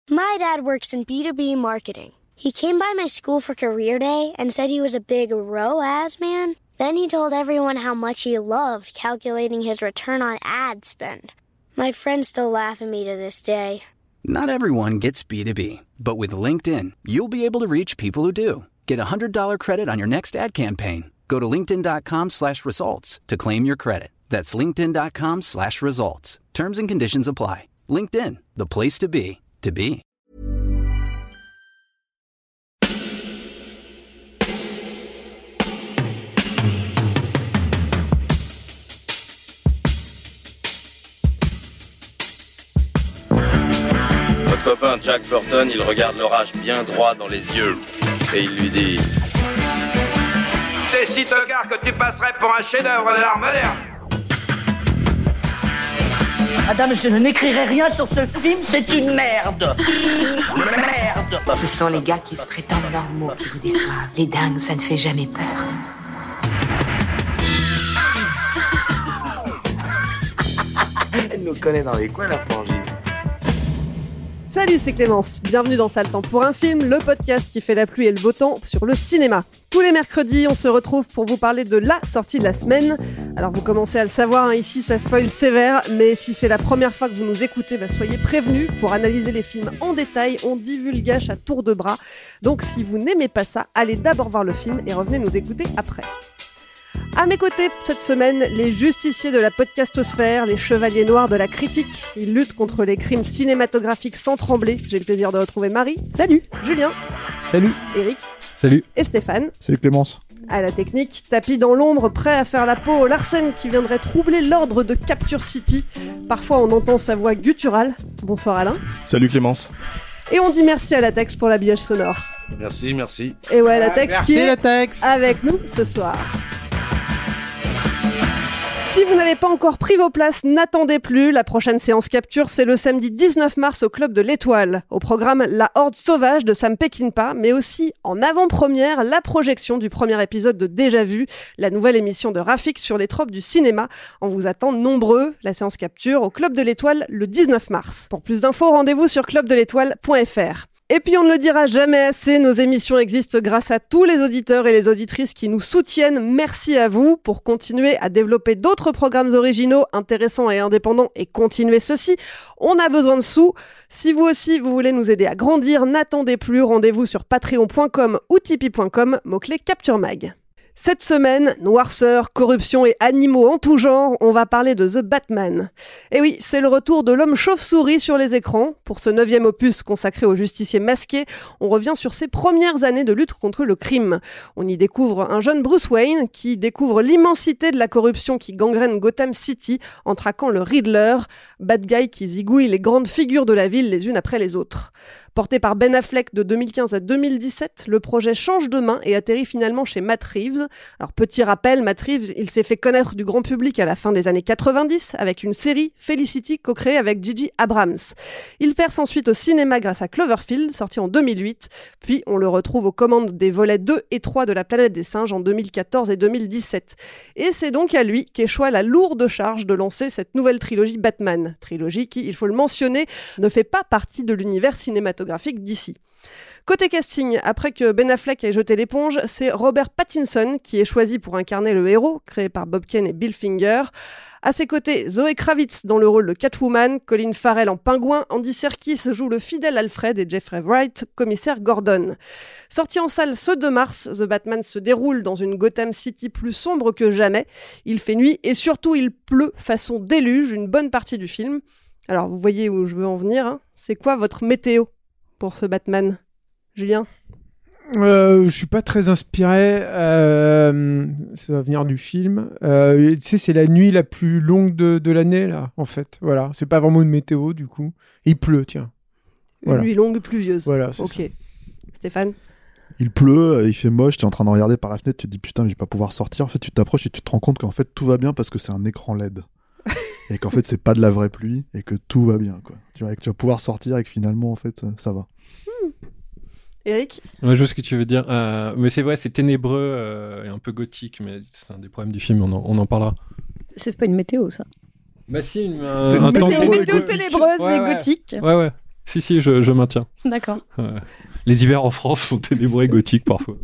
My dad works in B2B marketing. He came by my school for career day and said he was a big ROAS man. Then he told everyone how much he loved calculating his return on ad spend. My friends still laugh at me to this day. Not everyone gets B2B, but with LinkedIn, you'll be able to reach people who do. Get a $100 credit on your next ad campaign. Go to linkedin.com/results to claim your credit. That's linkedin.com/results. Terms and conditions apply. LinkedIn, the place to be, to be. Votre copain Jack Burton, il regarde l'orage bien droit dans les yeux et il lui dit: T'es si tocard que tu passerais pour un chef-d'œuvre de l'art moderne. Madame, je n'écrirai rien sur ce film, c'est une merde. Merde. Ce sont les gars qui se prétendent normaux qui vous déçoivent. Les dingues, ça ne fait jamais peur. Elle nous connaît dans les coins, la frangine. Salut, c'est Clémence. Bienvenue dans Sale Temps pour un film, le podcast qui fait la pluie et le beau temps sur le cinéma. Tous les mercredis, on se retrouve pour vous parler de la sortie de la semaine. Alors vous commencez à le savoir, ici ça spoil sévère, mais si c'est la première fois que vous nous écoutez, soyez prévenus. Pour analyser les films en détail, on divulgage à tour de bras. Donc si vous n'aimez pas ça, allez d'abord voir le film et revenez nous écouter après. À mes côtés, cette semaine, les justiciers de la podcastosphère, les chevaliers noirs de la critique. Ils luttent contre les crimes cinématographiques sans trembler. J'ai le plaisir de retrouver Marie. Salut. Julien. Salut. Eric. Salut. Et Stéphane. Salut Clémence. À la technique, tapis dans l'ombre, prêt à faire la peau au Larsen qui viendrait troubler l'ordre de Capture City. Parfois, on entend sa voix gutturale. Bonsoir Alain. Salut Clémence. Et on dit merci à Latex pour l'habillage sonore. Merci. Et ouais, Latex merci qui est Latex. avec nous ce soir. Si vous n'avez pas encore pris vos places, n'attendez plus. La prochaine séance Capture, c'est le samedi 19 mars au Club de l'Étoile. Au programme, La Horde Sauvage de Sam Peckinpah, mais aussi en avant-première, la projection du premier épisode de Déjà Vu, la nouvelle émission de Rafik sur les tropes du cinéma. On vous attend nombreux. La séance Capture au Club de l'Étoile le 19 mars. Pour plus d'infos, rendez-vous sur clubdeletoile.fr. Et puis on ne le dira jamais assez, nos émissions existent grâce à tous les auditeurs et les auditrices qui nous soutiennent. Merci à vous pour continuer à développer d'autres programmes originaux, intéressants et indépendants et continuer ceci. On a besoin de sous. Si vous aussi vous voulez nous aider à grandir, n'attendez plus, rendez-vous sur patreon.com ou tipeee.com, mot-clé Capture Mag. Cette semaine, noirceur, corruption et animaux en tout genre, on va parler de The Batman. Et oui, c'est le retour de l'homme chauve-souris sur les écrans. Pour ce 9e opus consacré au justicier masqué, on revient sur ses premières années de lutte contre le crime. On y découvre un jeune Bruce Wayne qui découvre l'immensité de la corruption qui gangrène Gotham City en traquant le Riddler, bad guy qui zigouille les grandes figures de la ville les unes après les autres. Porté par Ben Affleck de 2015 à 2017, le projet change de main et atterrit finalement chez Matt Reeves. Alors petit rappel, Matt Reeves, il s'est fait connaître du grand public à la fin des années 90 avec une série Felicity co-créée avec J.J. Abrams. Il perce ensuite au cinéma grâce à Cloverfield, sorti en 2008, puis on le retrouve aux commandes des volets 2 et 3 de La Planète des Singes en 2014 et 2017. Et c'est donc à lui qu'échoit la lourde charge de lancer cette nouvelle trilogie Batman. Trilogie qui, il faut le mentionner, ne fait pas partie de l'univers cinématographique d'ici. Côté casting, après que Ben Affleck ait jeté l'éponge, c'est Robert Pattinson qui est choisi pour incarner le héros, créé par Bob Kane et Bill Finger. À ses côtés, Zoe Kravitz dans le rôle de Catwoman, Colin Farrell en pingouin, Andy Serkis joue le fidèle Alfred et Jeffrey Wright, commissaire Gordon. Sorti en salle ce 2 mars, The Batman se déroule dans une Gotham City plus sombre que jamais. Il fait nuit et surtout il pleut façon déluge une bonne partie du film. Alors vous voyez où je veux en venir, hein. C'est quoi votre météo pour ce Batman, Julien? Je suis pas très inspiré. Ça va venir du film. Tu sais, c'est la nuit la plus longue de l'année là, en fait. Voilà, c'est pas vraiment une météo du coup. Et il pleut, tiens. Voilà. Une nuit longue, pluvieuse. Voilà, c'est ok. ça. Stéphane? Il pleut, il fait moche, tu es en train de regarder par la fenêtre, tu te dis putain, mais je vais pas pouvoir sortir. En fait, tu t'approches et tu te rends compte qu'en fait tout va bien parce que c'est un écran LED. Et qu'en fait c'est pas de la vraie pluie et que tout va bien, quoi. Tu vois, et que tu vas pouvoir sortir et que finalement en fait ça va. Eric? Ouais, je vois ce que tu veux dire. Mais c'est vrai, c'est ténébreux et un peu gothique, mais c'est un des problèmes du film, on en parlera. C'est pas une météo, ça. Bah si, c'est une météo ténébreuse et gothique. Ouais. Si, je maintiens. D'accord. Les hivers en France sont ténébreux et gothiques parfois.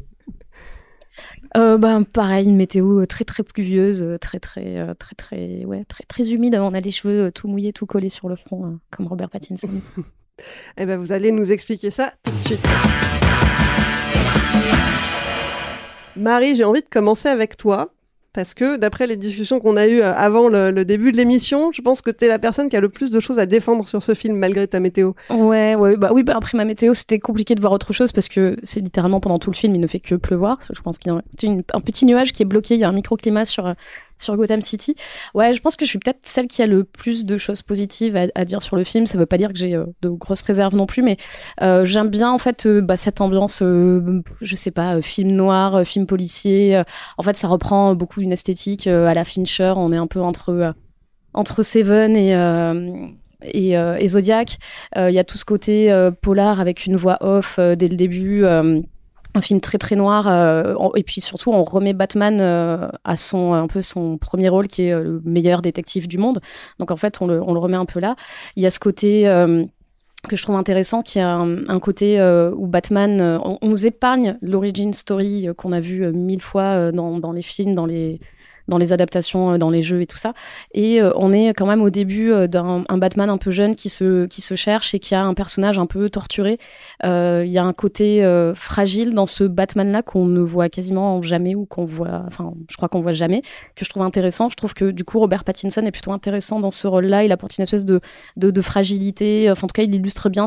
Pareil, une météo très très pluvieuse, très humide. On a les cheveux tout mouillés, tout collés sur le front, comme Robert Pattinson. Eh ben, vous allez nous expliquer ça tout de suite. Marie, j'ai envie de commencer avec toi. Parce que d'après les discussions qu'on a eues avant le début de l'émission, je pense que t'es la personne qui a le plus de choses à défendre sur ce film malgré ta météo. Oui, après ma météo, c'était compliqué de voir autre chose parce que c'est littéralement pendant tout le film, il ne fait que pleuvoir. Je pense qu'il y a un petit nuage qui est bloqué, il y a un microclimat sur Gotham City. Ouais, je pense que je suis peut-être celle qui a le plus de choses positives à dire sur le film. Ça veut pas dire que j'ai de grosses réserves non plus, mais j'aime bien en fait cette ambiance, je sais pas, film noir, film policier. En fait, ça reprend beaucoup une esthétique à la Fincher. On est un peu entre Seven et Zodiac. Il y a tout ce côté polar avec une voix off dès le début. Un film très très noir et puis surtout on remet Batman à son premier rôle qui est le meilleur détective du monde. Donc en fait on le remet un peu là. Il y a ce côté que je trouve intéressant, qui a un côté où Batman, on nous épargne l'origin story qu'on a vu 1000 fois dans les films, dans les adaptations, dans les jeux et tout ça. Et on est quand même au début d'un Batman un peu jeune qui se cherche et qui a un personnage un peu torturé. Il y a un côté fragile dans ce Batman-là qu'on ne voit quasiment jamais ou je crois qu'on voit jamais, que je trouve intéressant. Je trouve que du coup Robert Pattinson est plutôt intéressant dans ce rôle-là. Il apporte une espèce de fragilité. Enfin, en tout cas, il illustre bien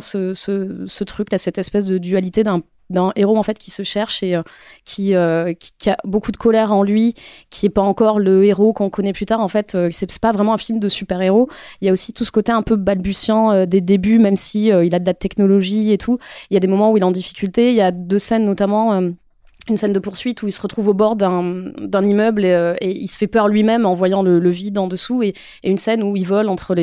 ce truc-là, cette espèce de dualité d'un héros en fait qui se cherche et qui a beaucoup de colère en lui, qui est pas encore le héros qu'on connaît plus tard. En fait, c'est pas vraiment un film de super-héros. Il y a aussi tout ce côté un peu balbutiant des débuts, même si il a de la technologie et tout. Il y a des moments où il est en difficulté. Il y a 2 scènes notamment. Une scène de poursuite où il se retrouve au bord d'un immeuble et il se fait peur lui-même en voyant le vide en dessous, et une scène où il vole entre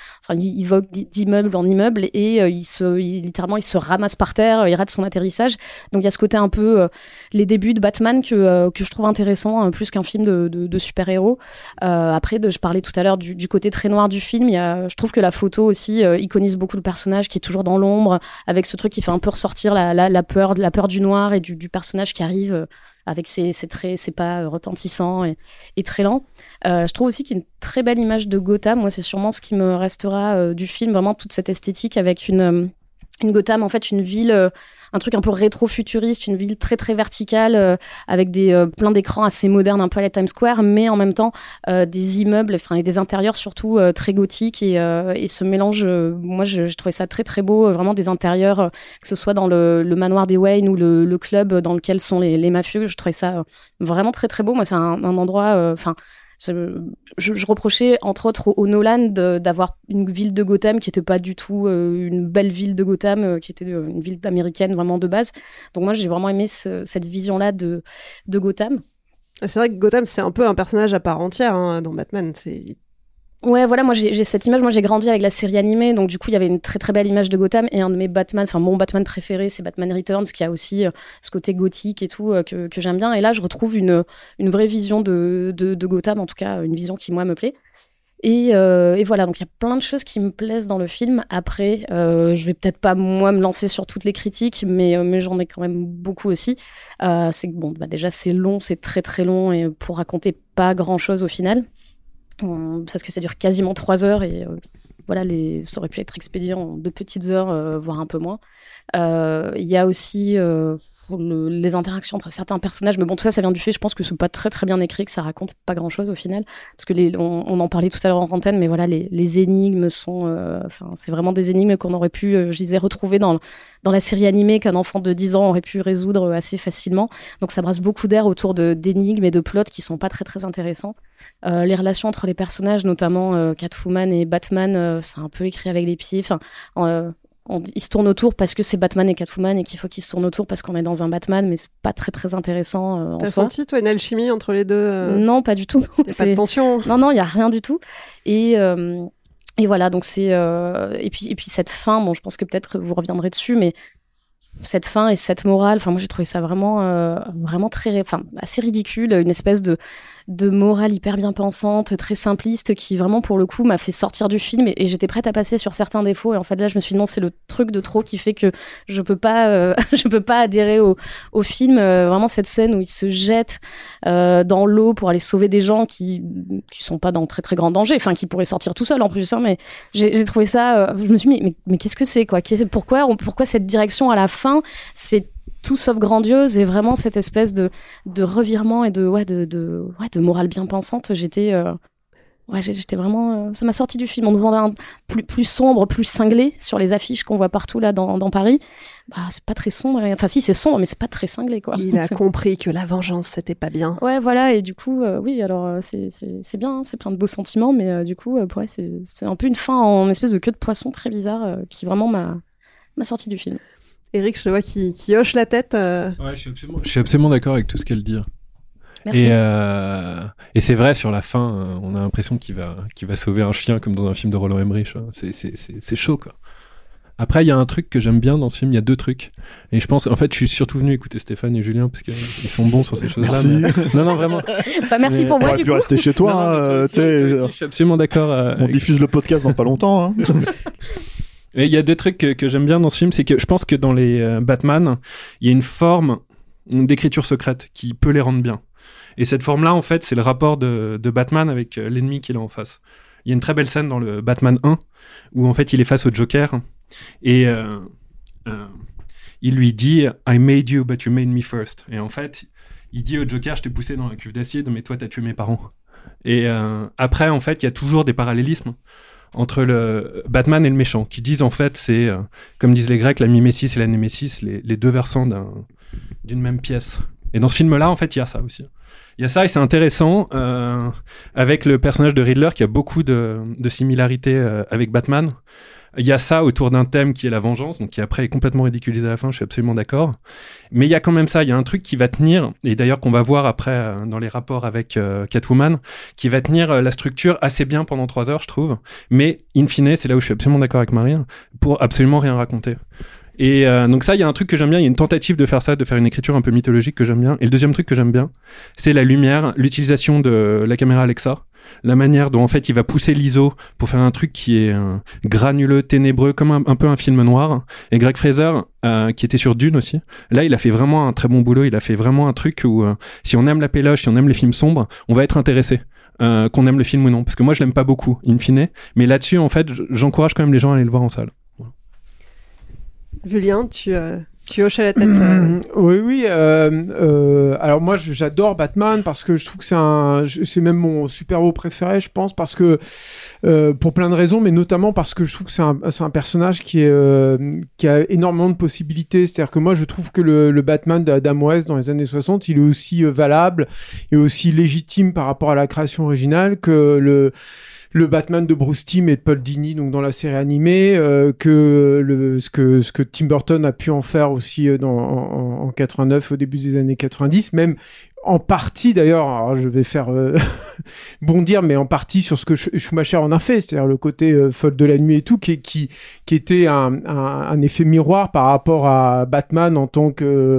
il vogue d'immeuble en immeuble et littéralement il se ramasse par terre, il rate son atterrissage. Donc il y a ce côté un peu les débuts de Batman que je trouve intéressant, plus qu'un film de super-héros. Après, je parlais tout à l'heure du côté très noir du film. Je trouve que la photo aussi iconise beaucoup le personnage qui est toujours dans l'ombre, avec ce truc qui fait un peu ressortir la peur du noir et du personnage qui arrive avec ses traits, ses pas retentissants et très lents. Je trouve aussi qu'il y a une très belle image de Gotham. Moi, c'est sûrement ce qui me restera du film, vraiment toute cette esthétique avec une Gotham, en fait, une ville, un truc un peu rétro-futuriste, une ville très très verticale, avec plein d'écrans assez modernes, un peu à la Times Square, mais en même temps des immeubles, et des intérieurs surtout très gothiques, et ce mélange, moi je trouvais ça très très beau, vraiment des intérieurs, que ce soit dans le manoir des Wayne ou le club dans lequel sont les mafieux. Je trouvais ça vraiment très très beau. Moi, c'est un endroit, je reprochais entre autres au Nolan d'avoir une ville de Gotham qui n'était pas du tout une belle ville de Gotham, qui était une ville américaine vraiment de base. Donc moi j'ai vraiment aimé cette vision-là de Gotham. C'est vrai que Gotham c'est un peu un personnage à part entière dans Batman. Ouais, voilà, moi j'ai cette image. Moi j'ai grandi avec la série animée, donc du coup il y avait une très très belle image de Gotham, et un de mes Batman, mon Batman préféré, c'est Batman Returns, qui a aussi ce côté gothique et tout que j'aime bien. Et là je retrouve une vraie vision de Gotham, en tout cas une vision qui moi me plaît. Et voilà, donc il y a plein de choses qui me plaisent dans le film. Après, je vais peut-être pas moi me lancer sur toutes les critiques, mais j'en ai quand même beaucoup aussi. C'est que déjà c'est long, c'est très très long, et pour raconter pas grand chose au final. Parce que ça dure quasiment 3 heures et voilà, ça aurait pu être expédié en 2 petites heures, voire un peu moins. Il y a aussi les interactions entre certains personnages, mais bon, tout ça vient du fait, je pense que c'est pas très très bien écrit, que ça raconte pas grand chose au final, parce que on en parlait tout à l'heure en antenne, mais voilà, les énigmes sont, c'est vraiment des énigmes qu'on aurait pu, je disais, retrouver dans la série animée, qu'un enfant de 10 ans aurait pu résoudre assez facilement. Donc ça brasse beaucoup d'air autour d'énigmes et de plots qui sont pas très très intéressants. Les relations entre les personnages, notamment Catwoman et Batman, c'est un peu écrit avec les pieds. Ils se tournent autour parce que c'est Batman et Catwoman, et qu'il faut qu'ils se tournent autour parce qu'on est dans un Batman, mais c'est pas très très intéressant. T'as senti toi une alchimie entre les deux Non, pas du tout. Pas de tension. Non, il y a rien du tout. Et voilà, donc c'est et puis cette fin, bon, je pense que peut-être vous reviendrez dessus, mais cette fin et cette morale, moi j'ai trouvé ça vraiment très, assez ridicule, une espèce de morale hyper bien pensante, très simpliste, qui vraiment pour le coup m'a fait sortir du film et j'étais prête à passer sur certains défauts. Et en fait là, je me suis dit non, c'est le truc de trop qui fait que je peux pas adhérer au film. Vraiment cette scène où il se jette dans l'eau pour aller sauver des gens qui sont pas dans très très grand danger, enfin qui pourraient sortir tout seuls en plus. Hein, mais j'ai trouvé ça. Je me suis dit mais qu'est-ce que c'est quoi ? Pourquoi cette direction à la fin ? C'est tout sauf grandiose et vraiment cette espèce de revirement et de morale bien pensante. J'étais vraiment, ça m'a sorti du film. On nous vendait un plus sombre, plus cinglé sur les affiches qu'on voit partout là dans Paris. Bah c'est pas très sombre. Enfin si, c'est sombre, mais c'est pas très cinglé quoi. Il a compris que la vengeance c'était pas bien. Ouais voilà, et du coup oui, alors c'est bien, hein, c'est plein de beaux sentiments, mais du coup c'est un peu une fin en espèce de queue de poisson très bizarre qui vraiment m'a sorti du film. Eric, je le vois qui hoche la tête. Ouais, je suis absolument d'accord avec tout ce qu'elle dit. Merci. Et c'est vrai, sur la fin, on a l'impression qu'il va sauver un chien comme dans un film de Roland Emmerich. Hein. C'est chaud, quoi. Après, il y a un truc que j'aime bien dans ce film, il y a deux trucs. Et je pense, en fait, je suis surtout venu écouter Stéphane et Julien parce qu'ils sont bons sur ces choses-là. Mais... Non, vraiment. Bah, merci pour moi, du coup. Tu peux rester chez toi. Je suis absolument d'accord. On diffuse le podcast dans pas longtemps. Hein. Et il y a deux trucs que j'aime bien dans ce film, c'est que je pense que dans les Batman, il y a une forme d'écriture secrète qui peut les rendre bien. Et cette forme-là, en fait, c'est le rapport de Batman avec l'ennemi qu'il a en face. Il y a une très belle scène dans le Batman 1 où, en fait, il est face au Joker et il lui dit « I made you, but you made me first ». Et en fait, il dit au Joker « Je t'ai poussé dans la cuve d'acide, mais toi, t'as tué mes parents ». Et après, en fait, il y a toujours des parallélismes entre le Batman et le méchant, qui disent en fait, c'est, comme disent les Grecs, la mimésis et la némésis, les deux versants d'une même pièce. Et dans ce film-là, en fait, il y a ça aussi. Il y a ça, et c'est intéressant, avec le personnage de Riddler, qui a beaucoup de similarités avec Batman. Il y a ça autour d'un thème qui est la vengeance, donc qui après est complètement ridiculisé à la fin, je suis absolument d'accord. Mais il y a quand même ça, il y a un truc qui va tenir, et d'ailleurs qu'on va voir après dans les rapports avec Catwoman, qui va tenir la structure assez bien pendant 3 heures, je trouve. Mais in fine, c'est là où je suis absolument d'accord avec Marie, pour absolument rien raconter. Et donc ça, il y a un truc que j'aime bien, il y a une tentative de faire ça, de faire une écriture un peu mythologique que j'aime bien. Et le deuxième truc que j'aime bien, c'est la lumière, l'utilisation de la caméra Alexa. La manière dont en fait il va pousser l'ISO pour faire un truc qui est granuleux, ténébreux, comme un peu un film noir. Et Greg Fraser, qui était sur Dune aussi, là il a fait vraiment un très bon boulot. Il a fait vraiment un truc où si on aime la péloche, si on aime les films sombres, on va être intéressé. Qu'on aime le film ou non, parce que moi je l'aime pas beaucoup in fine, mais là-dessus en fait j'encourage quand même les gens à aller le voir en salle. Voilà. Julien, tu hoches à la tête. Oui. Alors moi, j'adore Batman parce que je trouve que c'est même mon super-héros préféré, je pense, parce que pour plein de raisons, mais notamment parce que je trouve que c'est un personnage qui a énormément de possibilités. C'est-à-dire que moi, je trouve que le Batman d'Adam West dans les années 60, il est aussi valable et aussi légitime par rapport à la création originale que le Batman de Bruce Timm et de Paul Dini, donc dans la série animée, ce que Tim Burton a pu en faire aussi en 89, au début des années 90, même en partie d'ailleurs, alors je vais faire bondir, mais en partie sur ce que Schumacher en a fait, c'est-à-dire le côté folle de la nuit et tout, qui était un effet miroir par rapport à Batman en tant que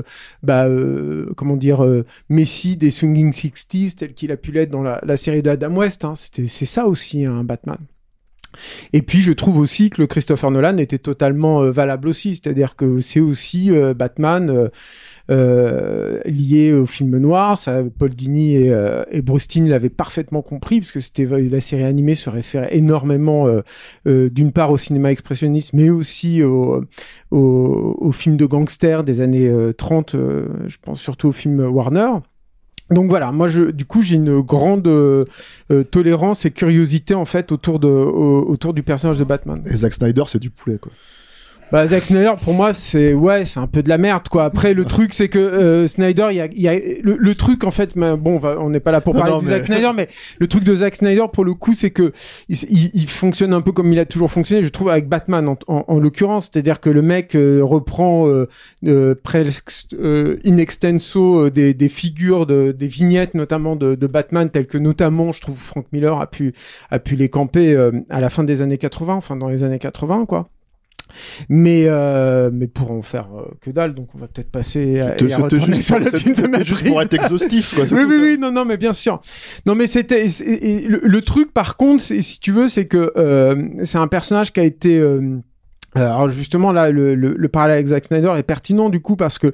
messie des Swinging Sixties, tel qu'il a pu l'être dans la série d'Adam West. Hein. C'est ça aussi, un Batman. Et puis je trouve aussi que le Christopher Nolan était totalement valable aussi, c'est-à-dire que c'est aussi Batman lié au film noir. Ça, Paul Dini et Bruce Timm l'avaient parfaitement compris, parce que la série animée se réfère énormément d'une part au cinéma expressionniste, mais aussi au film de gangsters des années 30, je pense surtout au film Warner. Donc voilà, moi du coup j'ai une grande tolérance et curiosité en fait autour du personnage de Batman. Et Zack Snyder, c'est du poulet quoi. Bah Zack Snyder pour moi c'est un peu de la merde quoi. Après le truc c'est que Snyder il y a le truc en fait, mais bon on n'est pas là pour parler de Zack Snyder, mais le truc de Zack Snyder pour le coup c'est que il fonctionne un peu comme il a toujours fonctionné, je trouve, avec Batman en l'occurrence, c'est-à-dire que le mec reprend presque in extenso des figures des vignettes notamment de Batman, telles que notamment je trouve Frank Miller a pu les camper à la fin des années 80, enfin dans les années 80 quoi. Mais pour en faire que dalle, donc on va peut-être passer à retourner sur le film de Matrix. Juste pour être exhaustif, quoi. Oui, non, mais bien sûr. Non, mais le truc, par contre, si tu veux, c'est que c'est un personnage qui a été alors justement là le parallèle avec Zack Snyder est pertinent du coup parce que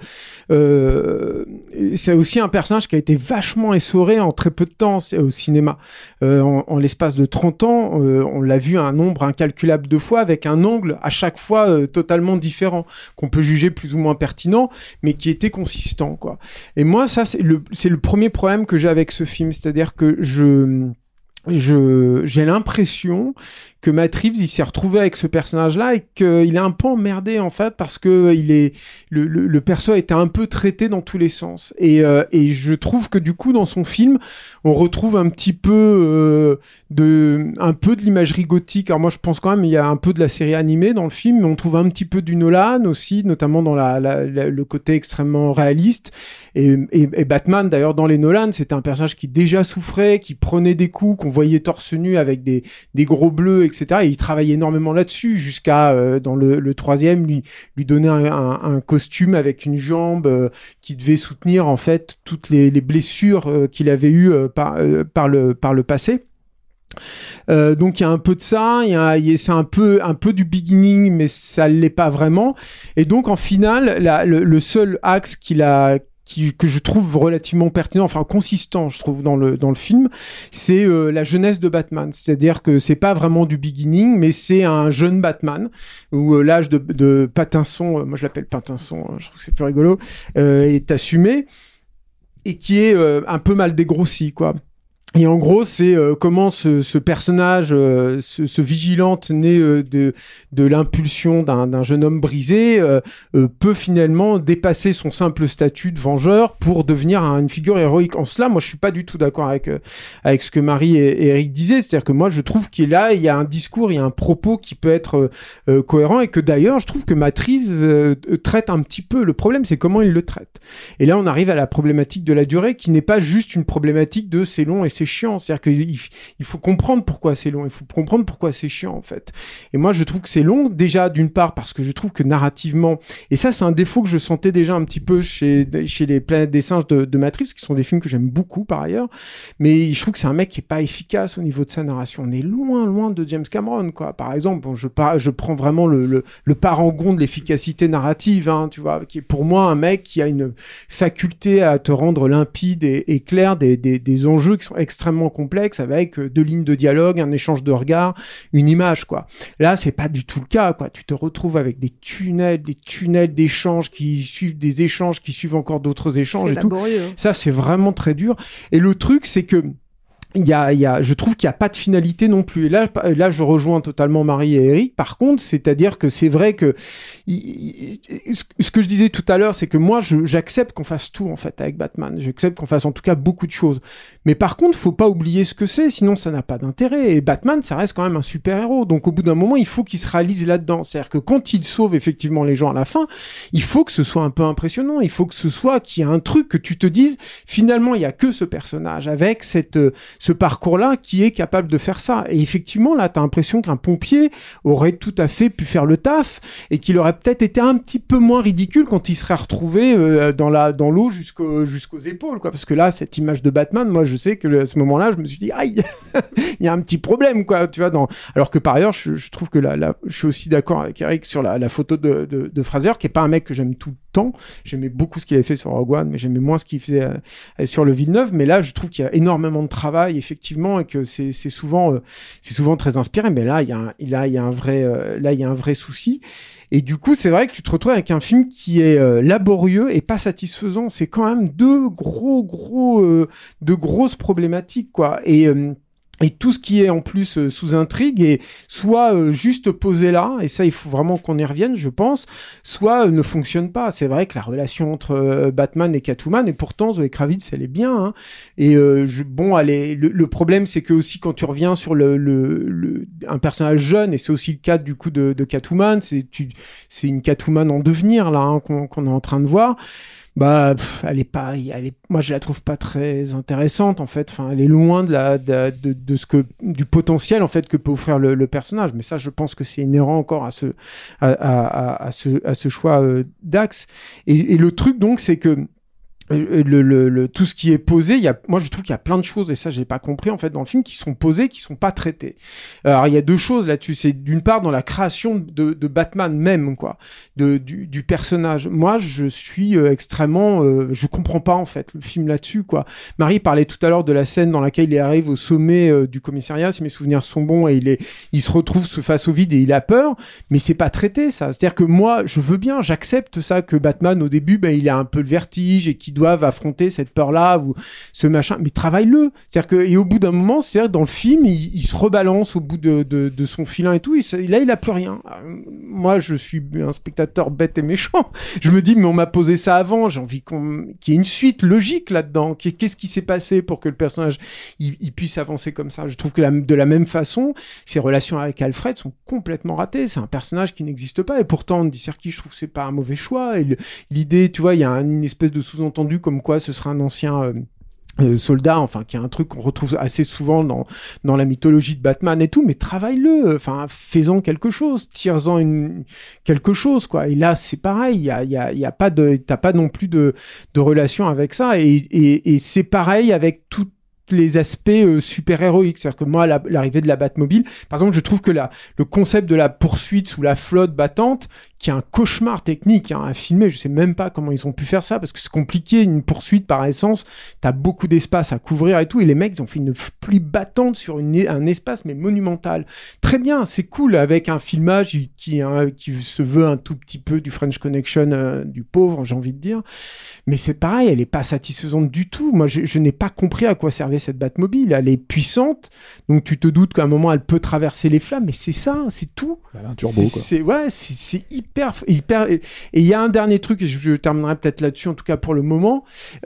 c'est aussi un personnage qui a été vachement essoré en très peu de temps au cinéma. En l'espace de 30 ans, on l'a vu un nombre incalculable de fois avec un angle à chaque fois totalement différent qu'on peut juger plus ou moins pertinent mais qui était consistant quoi. Et moi ça c'est le premier problème que j'ai avec ce film, c'est-à-dire que j'ai l'impression que Matt Reeves il s'est retrouvé avec ce personnage-là et qu'il est un peu emmerdé en fait parce que le perso a été un peu traité dans tous les sens et je trouve que du coup dans son film on retrouve un petit peu de l'imagerie gothique. Alors moi je pense quand même il y a un peu de la série animée dans le film, mais on trouve un petit peu du Nolan aussi, notamment dans le côté extrêmement réaliste et Batman d'ailleurs dans les Nolan c'était un personnage qui déjà souffrait, qui prenait des coups, qu'on voyait torse nu avec des gros bleus etc. Et il travaillait énormément là-dessus jusqu'à dans le troisième lui donner un costume avec une jambe qui devait soutenir en fait toutes les blessures qu'il avait eues par le passé. Donc il y a un peu de ça, c'est un peu du beginning mais ça l'est pas vraiment. Et donc en finale le seul axe que je trouve relativement pertinent, enfin consistant, je trouve dans le film, c'est la jeunesse de Batman. C'est-à-dire que c'est pas vraiment du beginning, mais c'est un jeune Batman où l'âge de Pattinson, moi je l'appelle Pattinson, je trouve que c'est plus rigolo, est assumé et qui est un peu mal dégrossi, quoi. Et en gros, c'est comment ce personnage, ce vigilante né de l'impulsion d'un jeune homme brisé, peut finalement dépasser son simple statut de vengeur pour devenir une figure héroïque. En cela, moi, je suis pas du tout d'accord avec ce que Marie et Eric disaient. C'est-à-dire que moi, je trouve qu'il y a un discours, il y a un propos qui peut être cohérent et que d'ailleurs, je trouve que Matrix traite un petit peu. Le problème, c'est comment il le traite. Et là, on arrive à la problématique de la durée, qui n'est pas juste une problématique de c'est long et c'est chiant, c'est-à-dire qu'il faut comprendre pourquoi c'est long, il faut comprendre pourquoi c'est chiant en fait. Et moi je trouve que c'est long déjà d'une part parce que je trouve que narrativement, et ça c'est un défaut que je sentais déjà un petit peu chez les Planètes des Singes de Matrix, qui sont des films que j'aime beaucoup par ailleurs, mais je trouve que c'est un mec qui est pas efficace au niveau de sa narration. On est loin de James Cameron quoi. Par exemple, bon, je prends vraiment le parangon de l'efficacité narrative, hein, tu vois, qui est pour moi un mec qui a une faculté à te rendre limpide et clair des enjeux qui sont extrêmement complexe avec 2 lignes de dialogue, un échange de regards, une image quoi. Là, c'est pas du tout le cas quoi. Tu te retrouves avec des tunnels d'échanges qui suivent des échanges qui suivent encore d'autres échanges et tout. Ça, c'est vraiment très dur. Et le truc, c'est que je trouve qu'il n'y a pas de finalité non plus. Et là, je rejoins totalement Marie et Eric. Par contre, c'est-à-dire que c'est vrai que ce que je disais tout à l'heure, c'est que moi, j'accepte qu'on fasse tout en fait avec Batman. J'accepte qu'on fasse en tout cas beaucoup de choses. Mais par contre, faut pas oublier ce que c'est, sinon ça n'a pas d'intérêt. Et Batman, ça reste quand même un super-héros. Donc au bout d'un moment, il faut qu'il se réalise là-dedans. C'est-à-dire que quand il sauve effectivement les gens à la fin, il faut que ce soit un peu impressionnant. Il faut que ce soit qu'il y a un truc que tu te dises, finalement, il y a que ce personnage avec ce parcours-là qui est capable de faire ça. Et effectivement, là, t'as l'impression qu'un pompier aurait tout à fait pu faire le taf et qu'il aurait peut-être été un petit peu moins ridicule quand il serait retrouvé dans l'eau jusqu'aux épaules, quoi. Parce que là, cette image de Batman, moi, je sais que à ce moment-là, je me suis dit, aïe, il y a un petit problème, quoi, tu vois. Alors que par ailleurs, je trouve que je suis aussi d'accord avec Eric sur la photo de Fraser, qui est pas un mec que j'aime tout le temps. J'aimais beaucoup ce qu'il avait fait sur Rogue One, mais j'aimais moins ce qu'il faisait sur le Villeneuve. Mais là, je trouve qu'il y a énormément de travail, effectivement, et que c'est souvent très inspiré. Mais là, il y a un vrai souci. Et du coup, c'est vrai que tu te retrouves avec un film qui est laborieux et pas satisfaisant. C'est quand même de grosses problématiques, quoi. Et tout ce qui est en plus sous intrigue est soit juste posé là, et ça il faut vraiment qu'on y revienne, je pense, soit ne fonctionne pas. C'est vrai que la relation entre Batman et Catwoman, et pourtant Zoé Kravitz elle est bien, hein. Et le problème c'est que aussi quand tu reviens sur un personnage jeune, et c'est aussi le cas du coup de Catwoman, c'est une Catwoman en devenir là, hein, qu'on est en train de voir. moi je la trouve pas très intéressante en fait. Enfin, elle est loin du potentiel en fait que peut offrir le personnage. Mais ça, je pense que c'est inhérent encore à ce choix d'axe. Et le truc donc, c'est que tout ce qui est posé, moi je trouve qu'il y a plein de choses, et ça j'ai pas compris en fait dans le film, qui sont posées, qui sont pas traitées. Alors il y a deux choses là-dessus, c'est d'une part dans la création de Batman même, quoi, du personnage. Moi je suis extrêmement, je comprends pas en fait le film là-dessus, quoi. Marie parlait tout à l'heure de la scène dans laquelle il arrive au sommet du commissariat, si mes souvenirs sont bons, et il se retrouve face au vide et il a peur, mais c'est pas traité ça. C'est-à-dire que moi je veux bien, j'accepte ça, que Batman au début il a un peu le vertige et qu'il doivent affronter cette peur-là ou ce machin, mais travaille-le. C'est-à-dire que, et au bout d'un moment, c'est-à-dire dans le film, il se rebalance au bout de son filin et tout, et là, il a plus rien. Moi, je suis un spectateur bête et méchant. Je me dis, mais on m'a posé ça avant, j'ai envie qu'il y ait une suite logique là-dedans. Qu'est-ce qui s'est passé pour que le personnage il puisse avancer comme ça? Je trouve que de la même façon, ses relations avec Alfred sont complètement ratées. C'est un personnage qui n'existe pas, et pourtant, Andy Serkis, je trouve que c'est pas un mauvais choix. Et l'idée, tu vois, il y a une espèce de sous-entendu comme quoi ce sera un ancien soldat, enfin, qui est un truc qu'on retrouve assez souvent dans la mythologie de Batman et tout, mais travaille-le, enfin, fais-en quelque chose, tire-en quelque chose, quoi. Et là, c'est pareil, y a pas t'as pas non plus de relation avec ça, et c'est pareil avec tout les aspects super-héroïques. C'est-à-dire que moi, l'arrivée de la Batmobile, par exemple, je trouve que le concept de la poursuite sous la flotte battante, qui est un cauchemar technique à filmer, je sais même pas comment ils ont pu faire ça, parce que c'est compliqué, une poursuite par essence, t'as beaucoup d'espace à couvrir et tout, et les mecs, ils ont fait une pluie battante sur un espace, mais monumental. Très bien, c'est cool, avec un filmage qui se veut un tout petit peu du French Connection du pauvre, j'ai envie de dire, mais c'est pareil, elle est pas satisfaisante du tout. Moi, je n'ai pas compris à quoi servait cette Batmobile. Elle est puissante, donc tu te doutes qu'à un moment, elle peut traverser les flammes, mais c'est ça, c'est tout. Elle a un turbo, quoi. C'est hyper... Et il y a un dernier truc, et je terminerai peut-être là-dessus, en tout cas pour le moment, qui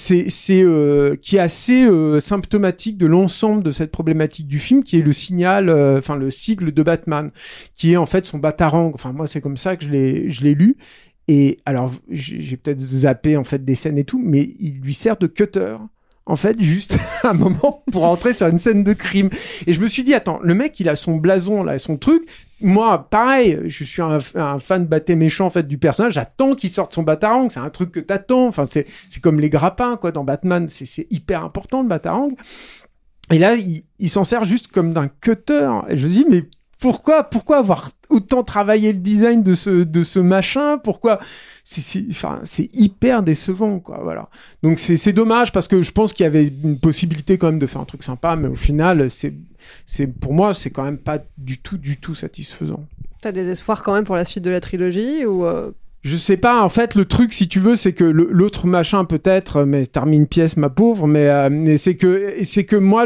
est assez symptomatique de l'ensemble de cette problématique du film, qui est le signal, le sigle de Batman, qui est en fait son batarang. Enfin, moi, c'est comme ça que je l'ai lu. Et alors, j'ai peut-être zappé en fait des scènes et tout, mais il lui sert de cutter. En fait, juste un moment pour entrer sur une scène de crime. Et je me suis dit, attends, le mec, il a son blason, là, son truc. Moi, pareil, je suis un fan batté méchant, en fait, du personnage. J'attends qu'il sorte son batarang. C'est un truc que t'attends. Enfin, c'est comme les grappins, quoi, dans Batman. C'est hyper important, le batarang. Et là, il s'en sert juste comme d'un cutter. Et je me dis, mais pourquoi avoir autant travaillé le design de ce machin? Pourquoi? C'est hyper décevant, quoi, voilà. Donc c'est dommage, parce que je pense qu'il y avait une possibilité quand même de faire un truc sympa, mais au final, pour moi, c'est quand même pas du tout satisfaisant. T'as des espoirs quand même pour la suite de la trilogie, ou Je sais pas, en fait, le truc, si tu veux, c'est que l'autre machin, peut-être, mais t'as remis une pièce, ma pauvre, mais c'est que moi,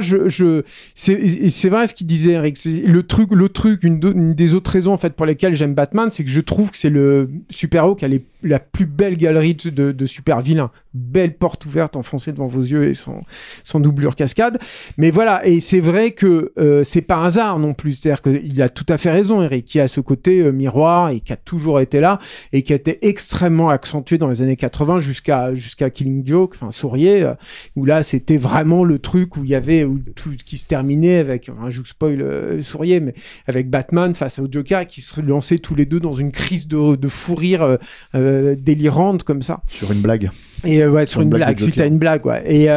c'est vrai ce qu'il disait, Eric. Le truc, une des autres raisons, en fait, pour lesquelles j'aime Batman, c'est que je trouve que c'est le super-héros qui a la plus belle galerie de super vilains. Belle porte ouverte, enfoncée devant vos yeux, et son doublure cascade. Mais voilà, et c'est vrai que c'est pas un hasard non plus. C'est-à-dire qu'il a tout à fait raison, Eric, qui a ce côté miroir, et qui a toujours été là, et qui a été extrêmement accentué dans les années 80 jusqu'à Killing Joke, enfin Sourier, où là c'était vraiment le truc où il y avait tout qui se terminait avec, je vous spoil Sourier, mais avec Batman face au Joker, qui se lançaient tous les deux dans une crise de fou rire délirante comme ça. Sur une blague. Et sur une blague, suite à une blague, ouais. Et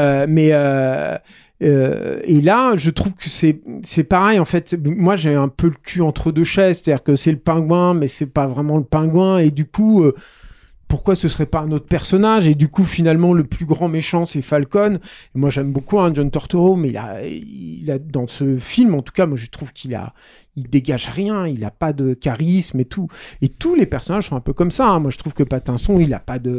là, je trouve que c'est pareil, en fait. Moi, j'ai un peu le cul entre deux chaises, c'est-à-dire que c'est le pingouin, mais c'est pas vraiment le pingouin, et du coup, pourquoi ce serait pas un autre personnage? Et du coup, finalement, le plus grand méchant, c'est Falcon. Et moi, j'aime beaucoup John Turturro, mais il a dans ce film, en tout cas, moi, je trouve qu'il dégage rien, il a pas de charisme et tout. Et tous les personnages sont un peu comme ça, hein. Moi, je trouve que Pattinson, il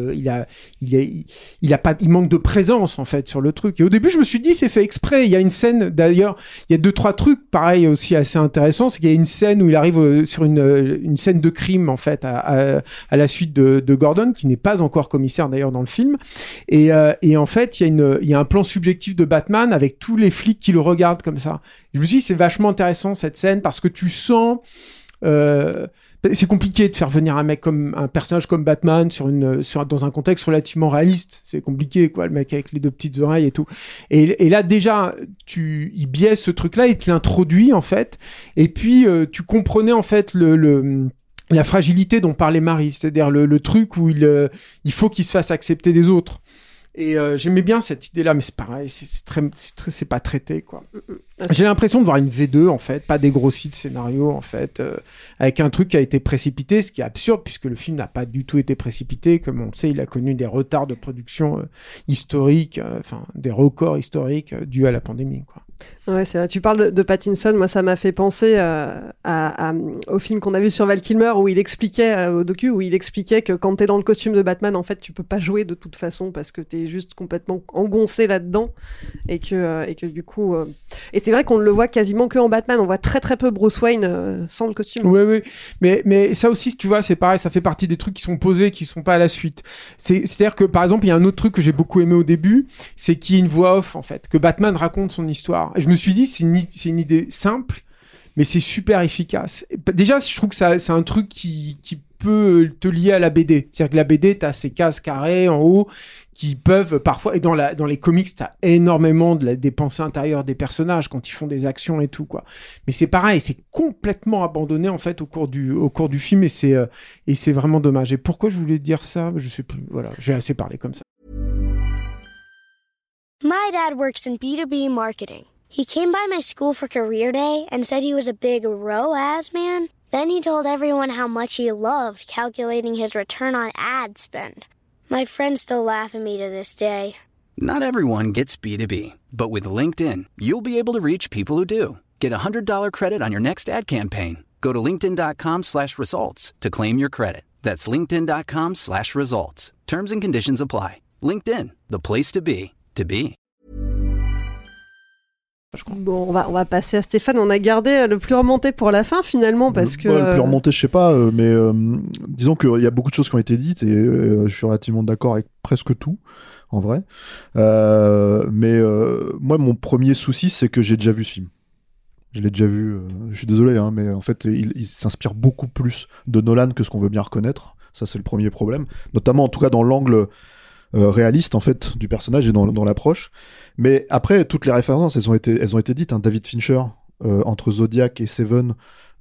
manque de présence, en fait, sur le truc. Et au début, je me suis dit, c'est fait exprès. Il y a une scène, d'ailleurs, il y a 2-3 trucs, pareil, aussi assez intéressants. C'est qu'il y a une scène où il arrive sur une scène de crime, en fait, à la suite de Gordon, qui n'est pas encore commissaire, d'ailleurs, dans le film. Et en fait, il y a un plan subjectif de Batman avec tous les flics qui le regardent comme ça. Je me suis dit, c'est vachement intéressant, cette scène, parce que tu sens c'est compliqué de faire venir un personnage comme Batman dans un contexte relativement réaliste. C'est compliqué, quoi, le mec avec les 2 petites oreilles et tout. Et là, déjà, il biaise ce truc-là, il te l'introduit, en fait. Et puis, tu comprenais, en fait, la fragilité dont parlait Marie. C'est-à-dire le truc où il faut qu'il se fasse accepter des autres. Et j'aimais bien cette idée-là, mais c'est pareil, c'est pas traité, quoi. J'ai l'impression de voir une V2, en fait, pas des grossis de scénario, en fait, avec un truc qui a été précipité, ce qui est absurde, puisque le film n'a pas du tout été précipité. Comme on le sait, il a connu des retards de production historiques, des records historiques dus à la pandémie, quoi. Ouais, c'est vrai. Tu parles de Pattinson, moi ça m'a fait penser au film qu'on a vu sur Val Kilmer où il expliquait, au docu, où il expliquait que quand t'es dans le costume de Batman, en fait tu peux pas jouer de toute façon parce que t'es juste complètement engoncé là-dedans et que du coup... Et c'est vrai qu'on ne le voit quasiment que en Batman, on voit très très peu Bruce Wayne sans le costume. Oui, mais ça aussi, tu vois, c'est pareil, ça fait partie des trucs qui sont posés, qui sont pas à la suite. C'est-à-dire que par exemple, il y a un autre truc que j'ai beaucoup aimé au début, c'est qu'il y ait une voix off, en fait, que Batman raconte son histoire. Et je me suis dit, c'est une idée simple, mais c'est super efficace. Déjà, je trouve que c'est un truc qui peut te lier à la BD. C'est-à-dire que la BD, t'as ces cases carrées en haut qui peuvent parfois... Et dans les comics, t'as énormément des pensées intérieures des personnages quand ils font des actions et tout, quoi. Mais c'est pareil, c'est complètement abandonné, en fait, au cours du film, et c'est vraiment dommage. Et pourquoi je voulais dire ça? Je sais plus. Voilà, j'ai assez parlé comme ça. My dad works in B2B marketing. He came by my school for career day and said he was a big ROAS man. Then he told everyone how much he loved calculating his return on ad spend. My friends still laugh at me to this day. Not everyone gets B2B, but with LinkedIn, you'll be able to reach people who do. Get $100 credit on your next ad campaign. Go to linkedin.com/results to claim your credit. That's linkedin.com/results. Terms and conditions apply. LinkedIn, the place to be. Bon, on va passer à Stéphane. On a gardé le plus remonté pour la fin finalement parce que... le plus remonté, je sais pas, mais disons qu'il y a beaucoup de choses qui ont été dites et je suis relativement d'accord avec presque tout, en vrai. Mais moi, mon premier souci, c'est que j'ai déjà vu ce film. Je l'ai déjà vu, je suis désolé, hein, mais en fait, il s'inspire beaucoup plus de Nolan que ce qu'on veut bien reconnaître. Ça, c'est le premier problème. Notamment, en tout cas, dans l'angle... réaliste en fait du personnage et dans l'approche, mais après toutes les références elles ont été dites, hein. David Fincher entre Zodiac et Seven,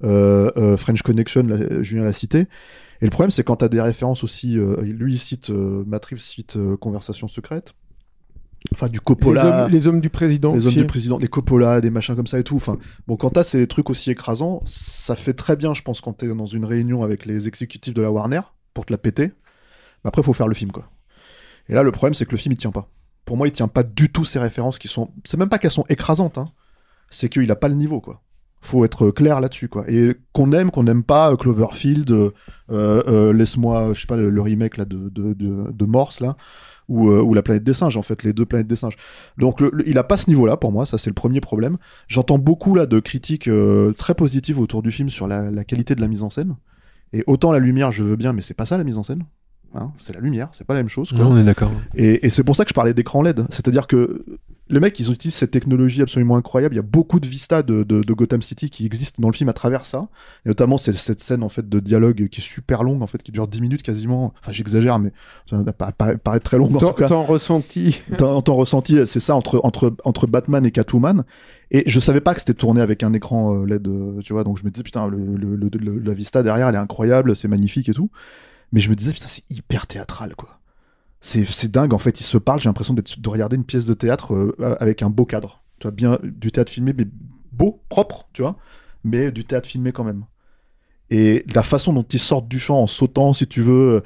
French Connection, Julien l'a cité, et le problème c'est quand t'as des références aussi, lui il cite Matt Reeves cite Conversation secrète, enfin du Coppola, les hommes du président, les Coppola, des machins comme ça et tout, enfin bon, quand t'as ces trucs aussi écrasants, ça fait très bien, je pense, quand t'es dans une réunion avec les exécutifs de la Warner pour te la péter, mais après faut faire le film, quoi. Et là, le problème, c'est que le film, il tient pas. Pour moi, il tient pas du tout ces références qui sont... C'est même pas qu'elles sont écrasantes, hein. C'est qu'il a pas le niveau, quoi. Faut être clair là-dessus, quoi. Et qu'on n'aime pas Cloverfield, laisse-moi, je sais pas, le remake là de Morse, là, ou La Planète des Singes, en fait, les 2 Planètes des Singes. Donc, il a pas ce niveau-là, pour moi, ça, c'est le premier problème. J'entends beaucoup, là, de critiques très positives autour du film sur la qualité de la mise en scène. Et autant la lumière, je veux bien, mais c'est pas ça, la mise en scène. Hein, c'est la lumière, c'est pas la même chose, quoi. Non, on est d'accord. Et c'est pour ça que je parlais d'écran LED. C'est-à-dire que les mecs, ils utilisent cette technologie absolument incroyable. Il y a beaucoup de vistas de Gotham City qui existent dans le film à travers ça. Et notamment cette scène en fait de dialogue qui est super longue, en fait, qui dure 10 minutes quasiment. Enfin, j'exagère, mais ça paraît très long en tout cas. Ton ressenti. Ton ressenti, c'est ça, entre Batman et Catwoman. Et je savais pas que c'était tourné avec un écran LED, tu vois. Donc je me disais, putain, la vista derrière, elle est incroyable, c'est magnifique et tout. Mais je me disais, putain, c'est hyper théâtral, quoi. C'est dingue, en fait, ils se parlent, j'ai l'impression de regarder une pièce de théâtre avec un beau cadre. Tu vois, bien du théâtre filmé, mais beau, propre, tu vois, mais du théâtre filmé quand même. Et la façon dont ils sortent du champ en sautant, si tu veux,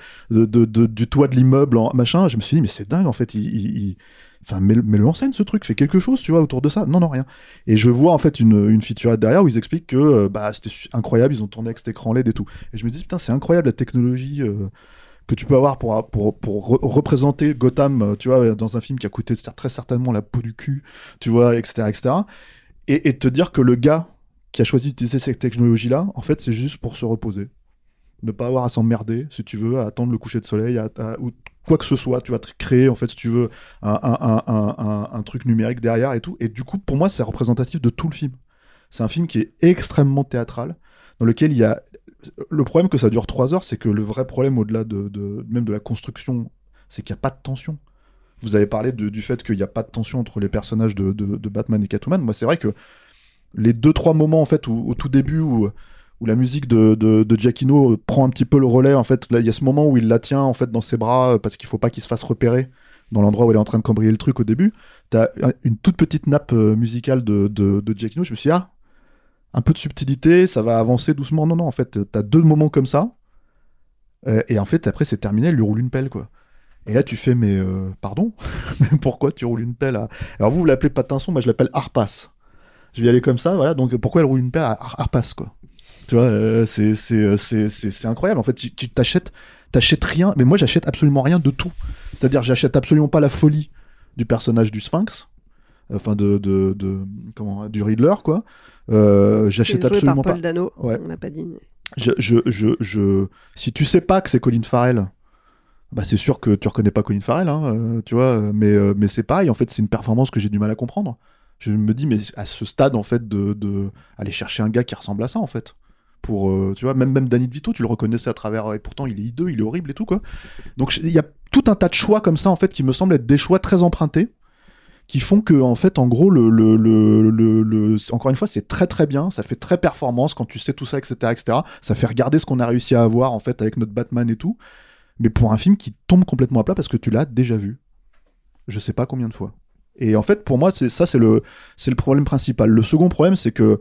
du toit de l'immeuble, machin, je me suis dit, mais c'est dingue, en fait, enfin, mets-le en scène, ce truc, fais quelque chose, tu vois, autour de ça. Non, rien. Et je vois, en fait, une featurette derrière où ils expliquent que, c'était incroyable, ils ont tourné avec cet écran LED et tout. Et je me dis, putain, c'est incroyable la technologie que tu peux avoir pour représenter Gotham, tu vois, dans un film qui a coûté très certainement la peau du cul, tu vois, etc., etc. Et te dire que le gars qui a choisi d'utiliser cette technologie-là, en fait, c'est juste pour se reposer. Ne pas avoir à s'emmerder, si tu veux, à attendre le coucher de soleil, ou quoi que ce soit, tu vas créer, en fait, si tu veux, un truc numérique derrière et tout. Et du coup, pour moi, c'est représentatif de tout le film. C'est un film qui est extrêmement théâtral. dans lequel il y a... Le problème que ça dure 3 heures, c'est que le vrai problème, au-delà même de la construction, c'est qu'il n'y a pas de tension. Vous avez parlé du fait qu'il n'y a pas de tension entre les personnages de Batman et Catwoman. Moi, c'est vrai que les 2-3 moments, en fait, au tout début, où la musique de Giacchino prend un petit peu le relais, en fait, là, il y a ce moment où il la tient, en fait, dans ses bras, parce qu'il ne faut pas qu'il se fasse repérer dans l'endroit où elle est en train de cambrioler le truc au début. T'as une toute petite nappe musicale de Giacchino. Je me suis dit, un peu de subtilité, ça va avancer doucement. Non, en fait, t'as 2 moments comme ça, et en fait, après, c'est terminé, elle lui roule une pelle, quoi. Et là, tu fais, mais pardon, pourquoi tu roules une pelle à... Alors vous l'appelez Patinson, moi je l'appelle Harpasse. Je vais y aller comme ça, voilà. Donc pourquoi elle roule une pelle à Harpasse, quoi. Tu vois, c'est incroyable. En fait, tu t'achètes rien, mais moi j'achète absolument rien de tout. C'est-à-dire, j'achète absolument pas la folie du personnage du Sphinx, enfin du Riddler, quoi. J'achète absolument par Paul pas. Dano, ouais. On l'a pas dit. Mais... Si tu sais pas que c'est Colin Farrell, bah c'est sûr que tu reconnais pas Colin Farrell, hein, tu vois, mais c'est pareil, en fait, c'est une performance que j'ai du mal à comprendre. Je me dis, mais à ce stade, en fait, de aller chercher un gars qui ressemble à ça, en fait. Pour, tu vois, même Danny DeVito, tu le reconnaissais à travers, et pourtant il est hideux, il est horrible et tout, quoi. Donc il y a tout un tas de choix comme ça, en fait, qui me semblent être des choix très empruntés, qui font que, en fait, en gros, encore une fois, c'est très très bien, ça fait très performance quand tu sais tout ça, etc., etc. Ça fait regarder ce qu'on a réussi à avoir, en fait, avec notre Batman et tout. Mais pour un film qui tombe complètement à plat parce que tu l'as déjà vu. Je sais pas combien de fois. Et en fait, pour moi, c'est le problème principal. Le second problème, c'est que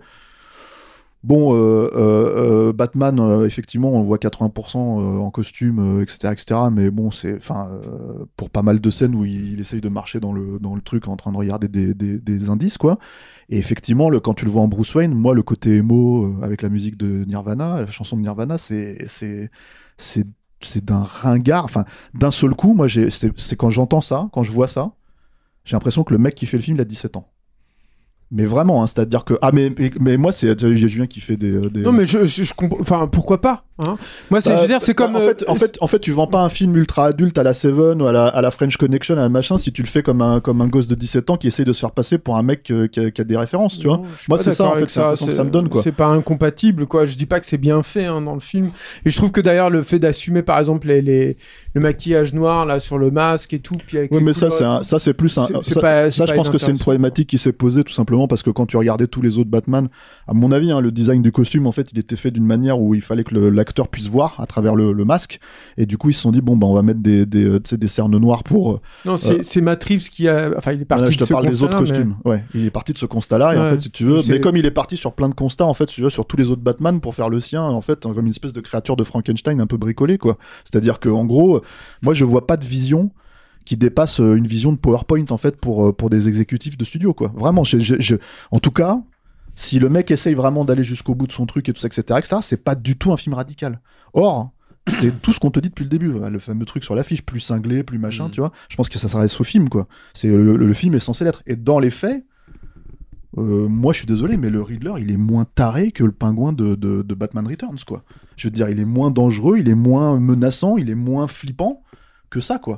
Batman, effectivement, on le voit 80% en costume, etc., etc. Mais bon, pour pas mal de scènes où il essaye de marcher dans le truc en train de regarder des indices, quoi. Et effectivement, quand tu le vois en Bruce Wayne, moi, le côté émo avec la musique de Nirvana, la chanson de Nirvana, c'est d'un ringard, enfin d'un seul coup, moi c'est quand j'entends ça, quand je vois ça, j'ai l'impression que le mec qui fait le film il a 17 ans. Mais vraiment, hein, c'est-à-dire que mais moi c'est Julien qui fait des... Non mais je comprends, enfin pourquoi pas, hein. Moi je veux dire, c'est comme en fait tu vends pas un film ultra adulte à la Seven ou à la French Connection, à la machin, si tu le fais comme un gosse de 17 ans qui essaye de se faire passer pour un mec qui a des références, tu vois. Moi c'est ça en fait, c'est l'impression que ça me donne, quoi. C'est pas incompatible, quoi. Je dis pas que c'est bien fait, hein, dans le film, et je trouve que d'ailleurs le fait d'assumer par exemple le maquillage noir là sur le masque et tout, puis avec mais ça c'est plus un je pense que c'est une problématique qui s'est posée tout simplement parce que quand tu regardais tous les autres Batman, à mon avis, hein, le design du costume, en fait, il était fait d'une manière où il fallait que l'acteur puisse voir à travers le masque, et du coup, ils se sont dit, bon, bah, on va mettre des cernes noires pour... Non, c'est Matt Reeves qui a... Enfin, il est parti de ce constat-là. Je te parle des autres costumes. Ouais, il est parti de ce constat-là, et en fait, si tu veux... Mais comme il est parti sur plein de constats, en fait, si tu veux, sur tous les autres Batman, pour faire le sien, en fait, comme une espèce de créature de Frankenstein un peu bricolée, quoi. C'est-à-dire que, en gros, moi, je vois pas de vision qui dépasse une vision de PowerPoint, en fait, pour des exécutifs de studio, quoi. Vraiment, en tout cas, si le mec essaye vraiment d'aller jusqu'au bout de son truc et tout ça, etc., c'est pas du tout un film radical. Or, c'est tout ce qu'on te dit depuis le début, le fameux truc sur l'affiche, plus cinglé, plus machin, tu vois. Je pense que ça reste au film, quoi. C'est le film est censé l'être. Et dans les faits, moi, je suis désolé, mais le Riddler, il est moins taré que le pingouin de Batman Returns, quoi. Je veux dire, il est moins dangereux, il est moins menaçant, il est moins flippant que ça, quoi.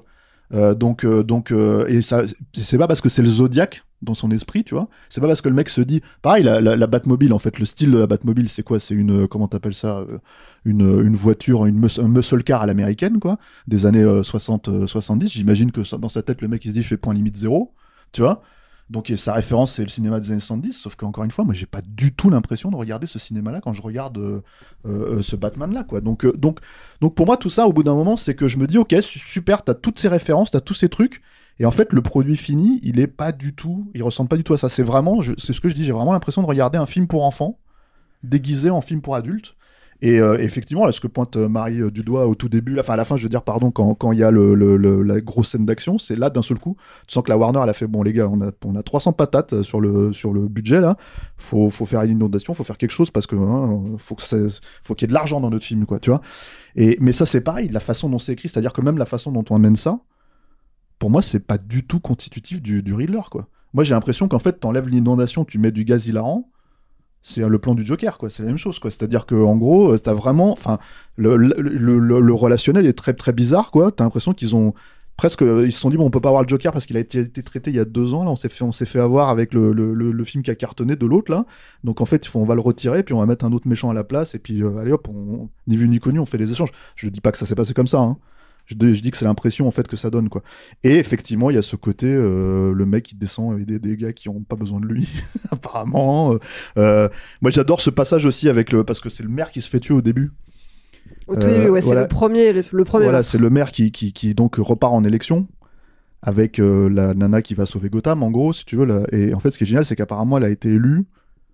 Et ça, c'est pas parce que c'est le Zodiac dans son esprit, tu vois. C'est pas parce que le mec se dit, pareil, la Batmobile, en fait, le style de la Batmobile, c'est quoi? C'est une, comment t'appelles ça, une voiture, un muscle car à l'américaine, quoi, des années 60-70. J'imagine que dans sa tête, le mec il se dit, je fais point limite 0, tu vois. Donc sa référence c'est le cinéma des années 70, sauf qu'encore une fois moi j'ai pas du tout l'impression de regarder ce cinéma là quand je regarde ce Batman là, quoi. Donc pour moi tout ça au bout d'un moment c'est que je me dis ok super, t'as toutes ces références, t'as tous ces trucs, et en fait le produit fini il ressemble pas du tout à ça. C'est vraiment, c'est ce que je dis, j'ai vraiment l'impression de regarder un film pour enfants déguisé en film pour adultes. Et effectivement, là, ce que pointe Marie du doigt au tout début, enfin à la fin, je veux dire, pardon, quand il y a la grosse scène d'action, c'est là d'un seul coup, tu sens que la Warner, elle a fait, bon les gars, on a 300 patates sur le budget là, faut faire une inondation, faut faire quelque chose parce que faut qu'il y ait de l'argent dans notre film, quoi, tu vois. Mais ça c'est pareil, la façon dont c'est écrit, c'est-à-dire que même la façon dont on amène ça, pour moi, c'est pas du tout constitutif du Riddler, quoi. Moi, j'ai l'impression qu'en fait, t'enlèves l'inondation, tu mets du gaz hilarant. C'est le plan du Joker, quoi. C'est la même chose, quoi. C'est-à-dire que en gros, t'as vraiment, enfin, le relationnel est très très bizarre, quoi. T'as l'impression qu'ils ont presque, ils se sont dit, bon, on peut pas avoir le Joker parce qu'il a été traité il y a 2 ans, là, on s'est fait avoir avec le film qui a cartonné de l'autre, là. Donc, en fait, on va le retirer, puis on va mettre un autre méchant à la place, et puis, allez hop, ni vu ni connu, on fait les échanges. Je dis pas que ça s'est passé comme ça, hein. Je dis que c'est l'impression, en fait, que ça donne, quoi. Et effectivement, il y a ce côté, le mec, il descend avec des gars qui ont pas besoin de lui, apparemment. Moi, j'adore ce passage aussi parce que c'est le maire qui se fait tuer au début. Au tout début, ouais, c'est le premier. Voilà, c'est le maire qui donc repart en élection avec la nana qui va sauver Gotham, en gros, si tu veux. Là. Et en fait, ce qui est génial, c'est qu'apparemment, elle a été élue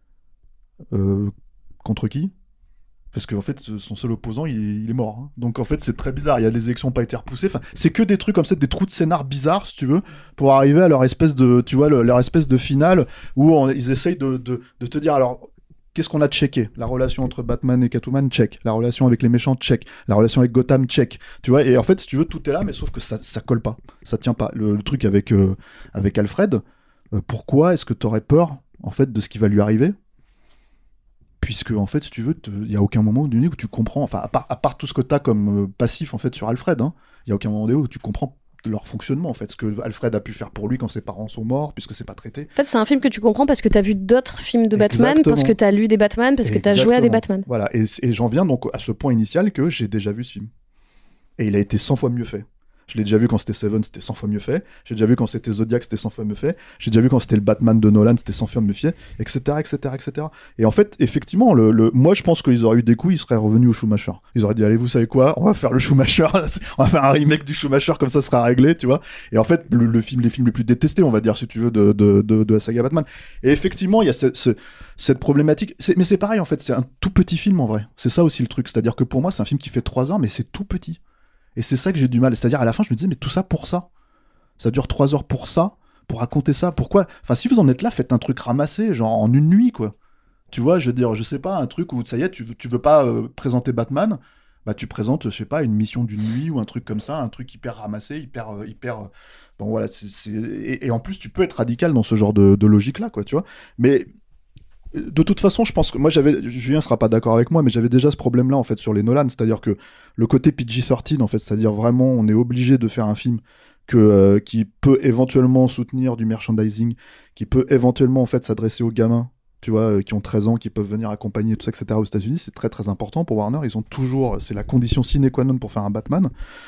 contre qui ? Parce qu'en fait, son seul opposant, il est mort. Hein. Donc en fait, c'est très bizarre. Il y a des élections pas été repoussées. Enfin, c'est que des trucs comme ça, des trous de scénar bizarres, si tu veux, pour arriver à leur espèce de, tu vois, leur espèce de finale où ils essayent de te dire alors. Qu'est-ce qu'on a checké ? La relation entre Batman et Catwoman, check. La relation avec les méchants, check. La relation avec Gotham, check. Tu vois, et en fait, si tu veux, tout est là, mais sauf que ça colle pas. Ça tient pas. Le truc avec Alfred, pourquoi est-ce que t'aurais peur, en fait, de ce qui va lui arriver ? Puisque, en fait, si tu veux, il y a aucun moment donné où tu comprends, enfin, à part tout ce que t'as comme passif, en fait, sur Alfred, hein, il y a aucun moment donné où tu comprends de leur fonctionnement, en fait, ce que Alfred a pu faire pour lui quand ses parents sont morts, puisque c'est pas traité. En fait, c'est un film que tu comprends parce que t'as vu d'autres films de Batman, parce que t'as lu des Batman, parce que t'as joué à des Batman. Voilà, et j'en viens donc à ce point initial que j'ai déjà vu ce film. Et il a été 100 fois mieux fait. Je l'ai déjà vu quand c'était Seven, c'était 100 fois mieux fait. J'ai déjà vu quand c'était Zodiac, c'était 100 fois mieux fait. J'ai déjà vu quand c'était le Batman de Nolan, c'était 100 fois mieux fait, etc., etc., etc. Et en fait, effectivement, moi, je pense qu'ils auraient eu des coups, ils seraient revenus au Schumacher. Ils auraient dit, allez, vous savez quoi, on va faire le Schumacher, on va faire un remake du Schumacher, comme ça sera réglé, tu vois. Et en fait, les films les plus détestés, on va dire, si tu veux, de la saga Batman. Et effectivement, il y a cette problématique. Mais c'est pareil, en fait, c'est un tout petit film, en vrai. C'est ça aussi le truc. C'est-à-dire que pour moi, c'est un film qui fait 3 heures, mais c'est tout petit. Et c'est ça que j'ai du mal. C'est-à-dire, à la fin, je me disais, mais tout ça pour ça. Ça dure 3 heures pour ça, pour raconter ça. Pourquoi ? Enfin, si vous en êtes là, faites un truc ramassé, genre en une nuit, quoi. Tu vois, je veux dire, je sais pas, un truc où, ça y est, tu veux pas présenter Batman, bah tu présentes, je sais pas, une mission d'une nuit ou un truc comme ça, un truc hyper ramassé, hyper... Bon, voilà, et en plus, tu peux être radical dans ce genre de logique-là, quoi, tu vois. Mais... De toute façon, je pense que moi Julien sera pas d'accord avec moi, mais j'avais déjà ce problème-là en fait sur les Nolan, c'est-à-dire que le côté PG-13 en fait, c'est-à-dire vraiment on est obligé de faire un film qui peut éventuellement soutenir du merchandising, qui peut éventuellement en fait s'adresser aux gamins, tu vois, qui ont 13 ans, qui peuvent venir accompagner tout ça, etc. aux États-Unis, c'est très très important pour Warner. Ils ont toujours, c'est la condition sine qua non pour faire un Batman.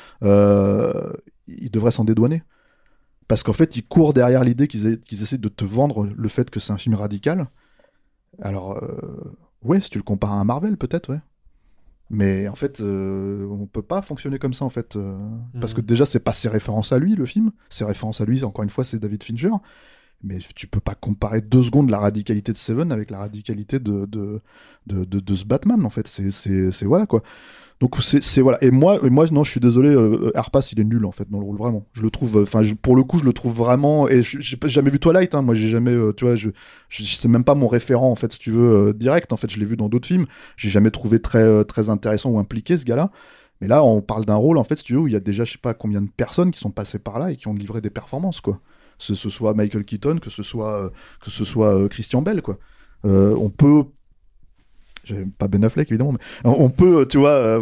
Ils devraient s'en dédouaner. Parce qu'en fait, ils courent derrière l'idée qu'ils essaient de te vendre le fait que c'est un film radical. Alors, ouais, si tu le compares à un Marvel, peut-être, ouais. Mais en fait, on peut pas fonctionner comme ça, en fait. Parce que déjà, c'est pas ses références à lui, le film. Ses références à lui, encore une fois, c'est David Fincher. Mais tu peux pas comparer 2 secondes la radicalité de Seven avec la radicalité de ce Batman, en fait. C'est voilà, quoi. Donc c'est voilà. Et moi non, je suis désolé, Arpas il est nul en fait dans le rôle, vraiment. Je le trouve, pour le coup je le trouve vraiment. Et j'ai jamais vu Twilight, hein. Moi j'ai jamais, tu vois, c'est même pas mon référent en fait, si tu veux, direct. En fait, je l'ai vu dans d'autres films. J'ai jamais trouvé très très intéressant ou impliqué ce gars-là. Mais là, on parle d'un rôle en fait, si tu veux, où il y a déjà je sais pas combien de personnes qui sont passées par là et qui ont livré des performances, quoi. Ce soit Michael Keaton, que ce soit Christian Bale, quoi. On peut J'avais pas Ben Affleck évidemment, mais on peut, tu vois,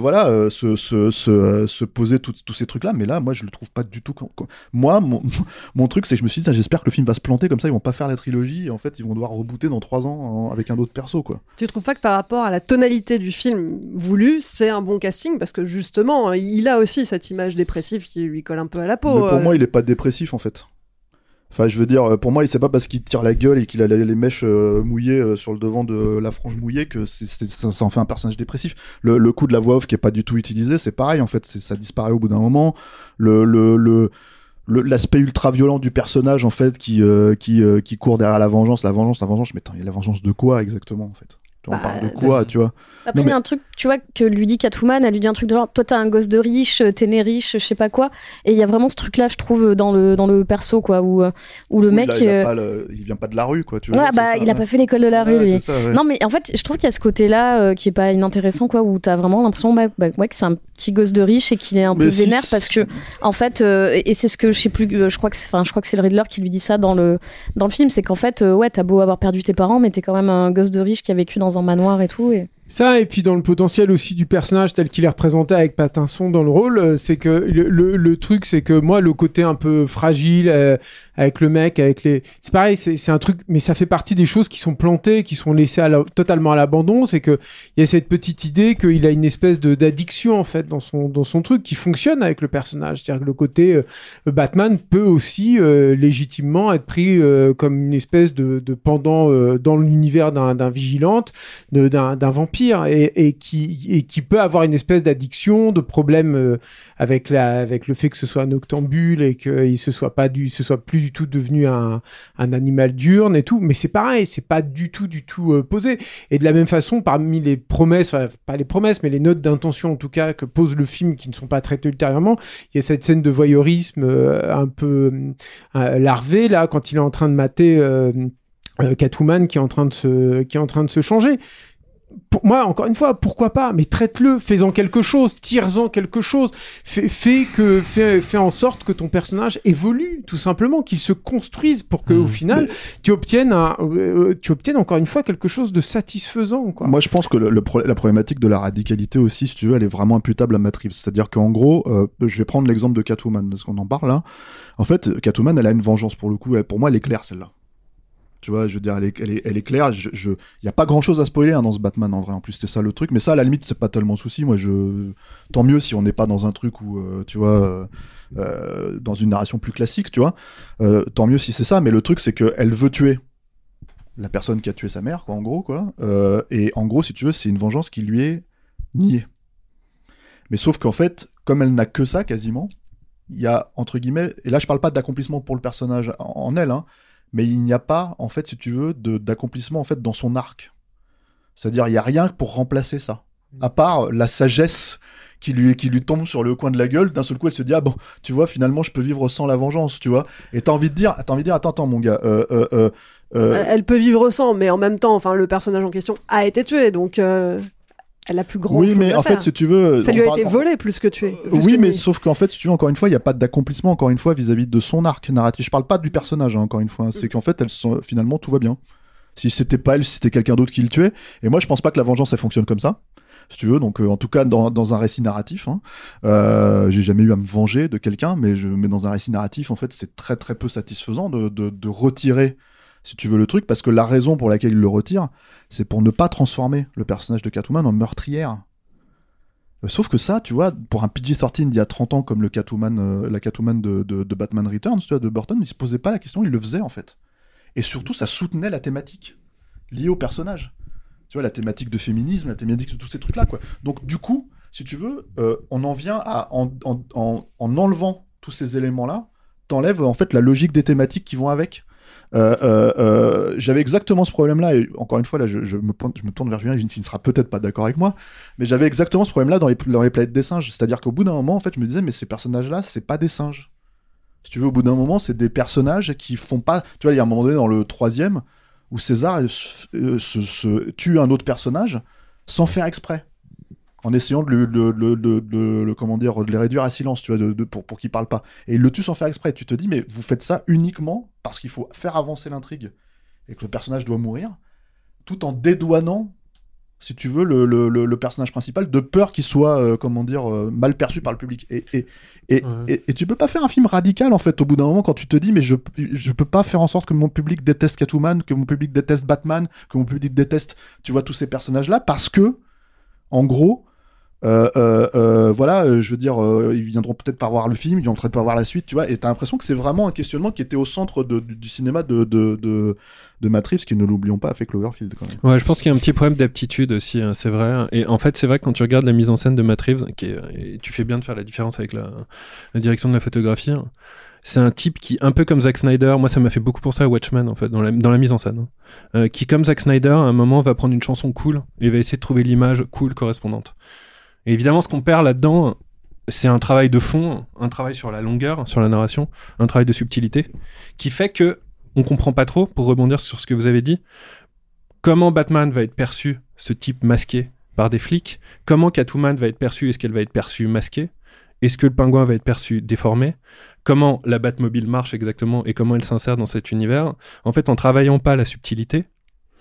se poser tous ces trucs-là, mais là, moi, je le trouve pas du tout. Moi, mon truc, c'est que je me suis dit, j'espère que le film va se planter comme ça, ils vont pas faire la trilogie, et en fait, ils vont devoir rebooter dans 3 ans avec un autre perso, quoi. Tu trouves pas que par rapport à la tonalité du film voulu, c'est un bon casting, parce que justement, il a aussi cette image dépressive qui lui colle un peu à la peau. Mais pour moi, il est pas dépressif en fait. Enfin, je veux dire, pour moi, c'est pas parce qu'il tire la gueule et qu'il a les mèches mouillées sur le devant de la frange mouillée que ça en fait un personnage dépressif. Le coup de la voix off qui est pas du tout utilisé, c'est pareil, en fait, ça disparaît au bout d'un moment. L'aspect ultra violent du personnage, en fait, qui court derrière la vengeance, mais attends, la vengeance de quoi exactement, en fait? On parle de quoi, tu vois? Après, il y a un truc, tu vois, que lui dit Catwoman, elle lui dit un truc de genre, toi t'as un gosse de riche, t'es né riche, je sais pas quoi. Et il y a vraiment ce truc-là, je trouve, dans le perso, quoi, où le mec. Il vient pas de la rue, quoi, tu vois. Ouais, il a pas fait l'école de la rue, lui. Ça, ouais. Non, mais en fait, je trouve qu'il y a ce côté-là qui est pas inintéressant, quoi, où t'as vraiment l'impression que c'est un petit gosse de riche et qu'il est un peu vénère parce que, en fait, et c'est ce que je sais plus, je crois que c'est le Riddler qui lui dit ça dans le film, c'est qu'en fait, ouais, t'as beau avoir perdu tes parents, mais t'es quand même un gosse de riche qui a vécu dans un manoir et tout. Ça, et puis dans le potentiel aussi du personnage tel qu'il est représenté avec Pattinson dans le rôle, c'est que le truc, c'est que moi, le côté un peu fragile, avec le mec, c'est pareil, c'est un truc, mais ça fait partie des choses qui sont plantées, qui sont laissées totalement à l'abandon. C'est que il y a cette petite idée qu'il a une espèce d'addiction, en fait, dans son truc, qui fonctionne avec le personnage. C'est-à-dire que le côté Batman peut aussi légitimement être pris comme une espèce de pendant dans l'univers d'un vigilante, d'un vampire. Et qui peut avoir une espèce d'addiction, de problème avec le fait que ce soit un octambule et qu'il ce soit plus du tout devenu un animal diurne et tout. Mais c'est pareil, c'est pas du tout posé. Et de la même façon, parmi les promesses, enfin, pas les promesses, mais les notes d'intention en tout cas que pose le film, qui ne sont pas traitées ultérieurement, il y a cette scène de voyeurisme un peu larvé là quand il est en train de mater Catwoman qui est en train de se changer. Pour moi, encore une fois, pourquoi pas, mais traite-le, fais-en quelque chose, tire-en quelque chose, fais en sorte que ton personnage évolue, tout simplement, qu'il se construise pour que, au final, tu obtiennes encore une fois quelque chose de satisfaisant, quoi. Moi, je pense que la problématique de la radicalité aussi, si tu veux, elle est vraiment imputable à Matt Reeves. C'est-à-dire qu'en gros, je vais prendre l'exemple de Catwoman, parce qu'on en parle là. En fait, Catwoman, elle a une vengeance pour le coup. Pour moi, elle est claire, celle-là. Tu vois, je veux dire, elle est claire. Y a pas grand chose à spoiler dans ce Batman en vrai. En plus, c'est ça le truc. Mais ça, à la limite, c'est pas tellement souci. Moi, tant mieux si on n'est pas dans un truc où, tu vois, dans une narration plus classique, tu vois. Tant mieux si c'est ça. Mais le truc, c'est que elle veut tuer la personne qui a tué sa mère, quoi, en gros, quoi. Et en gros, si tu veux, c'est une vengeance qui lui est niée. Mais sauf qu'en fait, comme elle n'a que ça quasiment, il y a entre guillemets. Et là, je parle pas d'accomplissement pour le personnage en elle, hein. Mais il n'y a pas, en fait, si tu veux, d'accomplissement en fait dans son arc. C'est-à-dire, il y a rien pour remplacer ça, à part la sagesse qui lui tombe sur le coin de la gueule. D'un seul coup, elle se dit, ah bon, tu vois, finalement, je peux vivre sans la vengeance, tu vois. Et t'as envie de dire, attends, mon gars. Elle peut vivre sans, mais en même temps, enfin, le personnage en question a été tué, donc. Elle a plus grand chose à faire. Oui, mais en fait, si tu veux... Ça lui a été volé plus que tué. Oui, mais sauf qu'en fait, si tu veux, encore une fois, il n'y a pas d'accomplissement, encore une fois, vis-à-vis de son arc narratif. Je parle pas du personnage, hein, encore une fois. C'est qu'en fait, finalement, tout va bien. Si c'était pas elle, si c'était quelqu'un d'autre qui le tuait. Et moi, je pense pas que la vengeance, elle fonctionne comme ça. Si tu veux, donc en tout cas dans un récit narratif, hein, j'ai jamais eu à me venger de quelqu'un, mais dans un récit narratif, en fait, c'est très très peu satisfaisant de retirer, si tu veux, le truc, parce que la raison pour laquelle il le retire, c'est pour ne pas transformer le personnage de Catwoman en meurtrière. Sauf que ça, tu vois, pour un PG-13 d'il y a 30 ans, comme la Catwoman de Batman Returns, tu vois, de Burton, il se posait pas la question, il le faisait en fait. Et surtout, ça soutenait la thématique liée au personnage. Tu vois, la thématique de féminisme, la thématique de tous ces trucs-là, quoi. Donc, du coup, si tu veux, on en vient à, en enlevant tous ces éléments-là, t'enlèves en fait la logique des thématiques qui vont avec. J'avais exactement ce problème-là, et encore une fois, là, je me tourne vers Julien, qui ne sera peut-être pas d'accord avec moi, mais j'avais exactement ce problème-là dans les planètes des singes. C'est-à-dire qu'au bout d'un moment, en fait, je me disais, mais ces personnages-là, c'est pas des singes. Si tu veux, au bout d'un moment, c'est des personnages qui font pas. Tu vois, il y a un moment donné dans le 3e où César se tue un autre personnage sans faire exprès, en essayant de les réduire à silence, tu vois, pour qu'ils parlent pas. Et il le tue sans faire exprès. Tu te dis, mais vous faites ça uniquement parce qu'il faut faire avancer l'intrigue et que le personnage doit mourir, tout en dédouanant, si tu veux, le personnage principal, de peur qu'il soit, mal perçu par le public. Et tu peux pas faire un film radical, en fait, au bout d'un moment, quand tu te dis, mais je peux pas faire en sorte que mon public déteste Catwoman, que mon public déteste Batman, que mon public déteste, tu vois, tous ces personnages-là, parce que, en gros, je veux dire, ils viendront peut-être pas voir le film, ils viendront peut-être pas voir la suite, tu vois, et t'as l'impression que c'est vraiment un questionnement qui était au centre du cinéma de Matt Reeves, qui, ne l'oublions pas, a fait Cloverfield, quand même. Ouais, je pense qu'il y a un petit problème d'aptitude aussi, hein, c'est vrai. Et en fait, c'est vrai que quand tu regardes la mise en scène de Matt Reeves, et tu fais bien de faire la différence avec la direction de la photographie, hein. C'est un type qui, un peu comme Zack Snyder, moi ça m'a fait beaucoup pour ça à Watchmen, en fait, dans la mise en scène, hein, qui, comme Zack Snyder, à un moment va prendre une chanson cool et va essayer de trouver l'image cool correspondante. Et évidemment, ce qu'on perd là-dedans, c'est un travail de fond, un travail sur la longueur, sur la narration, un travail de subtilité, qui fait que on comprend pas trop, pour rebondir sur ce que vous avez dit, comment Batman va être perçu, ce type masqué, par des flics, comment Catwoman va être perçue, est-ce qu'elle va être perçue masquée, est-ce que le pingouin va être perçu déformé, comment la Batmobile marche exactement et comment elle s'insère dans cet univers. En fait, en travaillant pas la subtilité,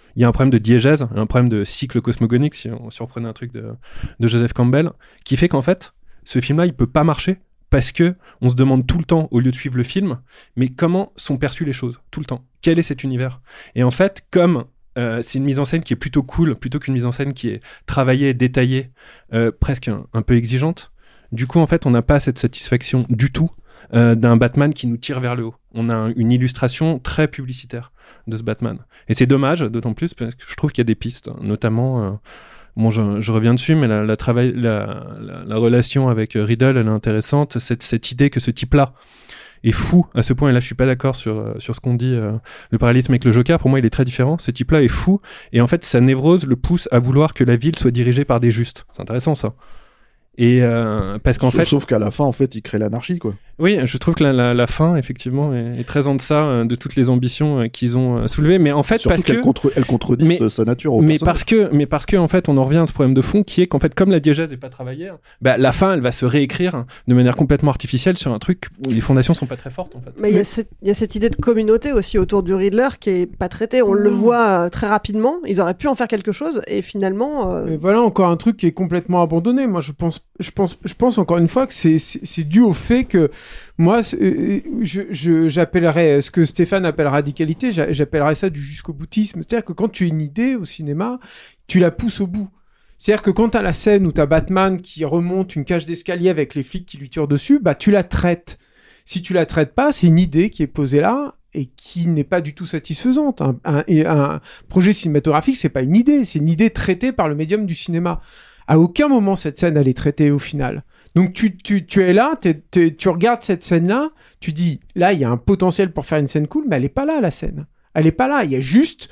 il y a un problème de diégèse, un problème de cycle cosmogonique, si on reprenait un truc de Joseph Campbell, qui fait qu'en fait, ce film-là, il peut pas marcher parce que on se demande tout le temps, au lieu de suivre le film, mais comment sont perçues les choses, tout le temps. Quel est cet univers ? Et en fait, comme c'est une mise en scène qui est plutôt cool, plutôt qu'une mise en scène qui est travaillée, détaillée, presque un peu exigeante, du coup, en fait, on n'a pas cette satisfaction du tout d'un Batman qui nous tire vers le haut. On a une illustration très publicitaire de ce Batman. Et c'est dommage, d'autant plus, parce que je trouve qu'il y a des pistes, notamment... Bon, je reviens dessus, mais la relation avec Riddle, elle est intéressante. Cette idée que ce type-là est fou à ce point, et là je suis pas d'accord sur ce qu'on dit, le parallélisme avec le Joker, pour moi il est très différent. Ce type-là est fou, et en fait sa névrose le pousse à vouloir que la ville soit dirigée par des justes. C'est intéressant ça. Et parce qu'en fait, sauf qu'à la fin, en fait, il crée l'anarchie, quoi. Oui, je trouve que la fin, effectivement, est très en deçà de toutes les ambitions qu'ils ont soulevées. Mais en fait, surtout elle contredit sa nature. Mais parce que, en fait, on en revient à ce problème de fond qui est qu'en fait, comme la diégèse n'est pas travaillée, bah, la fin, elle va se réécrire de manière complètement artificielle sur un truc où les fondations sont pas très fortes, en fait. Mais il y a cette idée de communauté aussi autour du Riddler qui est pas traitée. On le voit très rapidement. Ils auraient pu en faire quelque chose et finalement. Et voilà encore un truc qui est complètement abandonné. Moi, je pense encore une fois que c'est dû au fait que moi, j'appellerais ce que Stéphane appelle radicalité, j'appellerais ça du jusqu'au boutisme. C'est-à-dire que quand tu as une idée au cinéma, tu la pousses au bout. C'est-à-dire que quand tu as la scène où tu as Batman qui remonte une cage d'escalier avec les flics qui lui tirent dessus, bah tu la traites. Si tu la traites pas, c'est une idée qui est posée là et qui n'est pas du tout satisfaisante. Un projet cinématographique, c'est pas une idée, c'est une idée traitée par le médium du cinéma. À aucun moment cette scène elle est traitée au final. Donc tu es là, tu regardes cette scène-là, tu dis là il y a un potentiel pour faire une scène cool, mais elle est pas là la scène. Elle est pas là. Il y a juste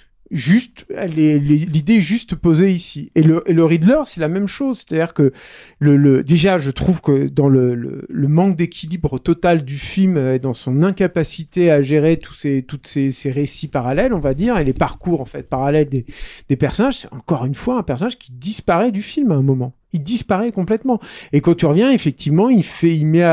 l'idée est juste posée ici. Et le Riddler c'est la même chose, c'est-à-dire que déjà je trouve que dans le manque d'équilibre total du film et dans son incapacité à gérer tous ces récits parallèles, on va dire, et les parcours en fait parallèles des personnages, c'est encore une fois un personnage qui disparaît du film à un moment. Il disparaît complètement. Et quand tu reviens, effectivement, il met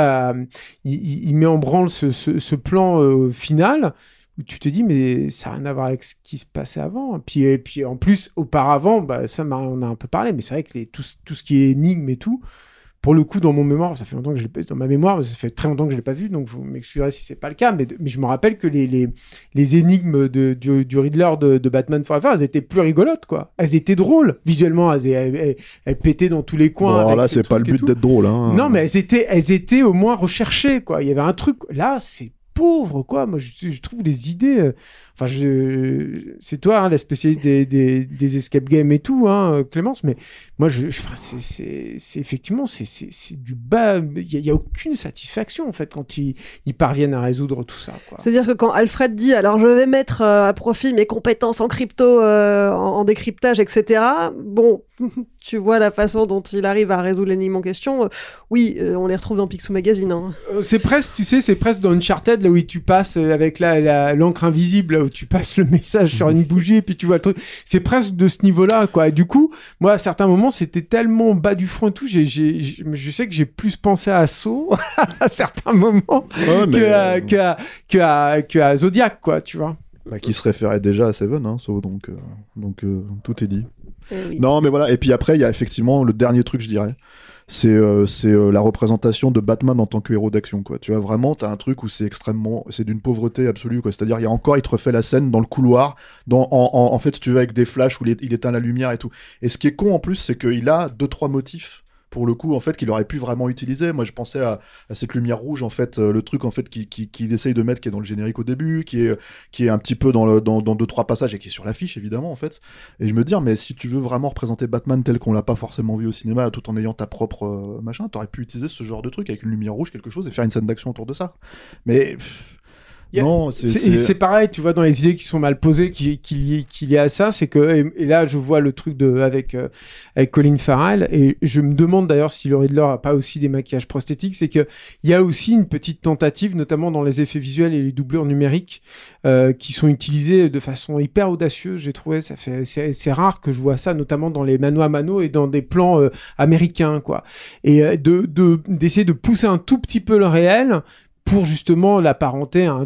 en branle ce plan final où tu te dis mais ça n'a rien à voir avec ce qui se passait avant. Et puis en plus auparavant, bah ça on a un peu parlé, mais c'est vrai que tout ce qui est énigme et tout, pour le coup dans mon mémoire, ça fait longtemps que je l'ai pas, dans ma mémoire, ça fait très longtemps que je l'ai pas vu, donc vous m'excuserez si c'est pas le cas, mais je me rappelle que les énigmes du Riddler de Batman Forever, elles étaient plus rigolotes quoi. Elles étaient drôles visuellement, elles pétaient dans tous les coins. Bon, alors là c'est pas le but d'être drôle hein. Non mais elles étaient au moins recherchées quoi. Il y avait un truc là, c'est pauvre quoi. Moi je trouve les idées enfin c'est toi hein, la spécialiste des escape games et tout hein, Clémence, mais moi c'est effectivement c'est du bas, il y a aucune satisfaction en fait quand ils parviennent à résoudre tout ça quoi. C'est-à-dire que quand Alfred dit alors je vais mettre à profit mes compétences en crypto en décryptage etc., bon tu vois la façon dont il arrive à résoudre l'énigme en question, oui on les retrouve dans Picsou Magazine hein. C'est presque tu sais c'est presque dans Uncharted là où tu passes avec l'encre invisible là où tu passes le message sur une bougie et puis tu vois le truc, c'est presque de ce niveau-là quoi. Et du coup moi à certains moments c'était tellement bas du front et tout, je sais que j'ai plus pensé à Saw à certains moments que à Zodiac quoi, tu vois. Bah, qui se référait déjà à Seven hein, Saw, donc tout est dit. Oui. Non mais voilà, et puis après il y a effectivement le dernier truc je dirais, c'est la représentation de Batman en tant que héros d'action quoi. Tu vois vraiment t'as un truc où c'est d'une pauvreté absolue quoi. C'est-à-dire il te refait la scène dans le couloir en fait si tu veux avec des flashs où il éteint la lumière et tout. Et ce qui est con en plus c'est qu'il a 2-3 motifs pour le coup en fait qu'il aurait pu vraiment utiliser. Moi je pensais à cette lumière rouge en fait, le truc en fait qu'il essaye de mettre qui est dans le générique au début, qui est un petit peu dans 2-3 passages et qui est sur l'affiche évidemment en fait. Et je me dis mais si tu veux vraiment représenter Batman tel qu'on l'a pas forcément vu au cinéma tout en ayant ta propre machin, t'aurais pu utiliser ce genre de truc avec une lumière rouge quelque chose et faire une scène d'action autour de ça. Mais non, c'est pareil, tu vois, dans les idées qui sont mal posées, qu'il y a à ça, c'est que, et là, je vois le truc avec Colin Farrell, et je me demande d'ailleurs si le Riddler a pas aussi des maquillages prosthétiques, c'est que il y a aussi une petite tentative, notamment dans les effets visuels et les doublures numériques, qui sont utilisés de façon hyper audacieuse, j'ai trouvé, c'est rare que je vois ça, notamment dans les mano à mano et dans des plans américains, quoi. Et d'essayer de pousser un tout petit peu le réel, pour justement l'apparenter à un truc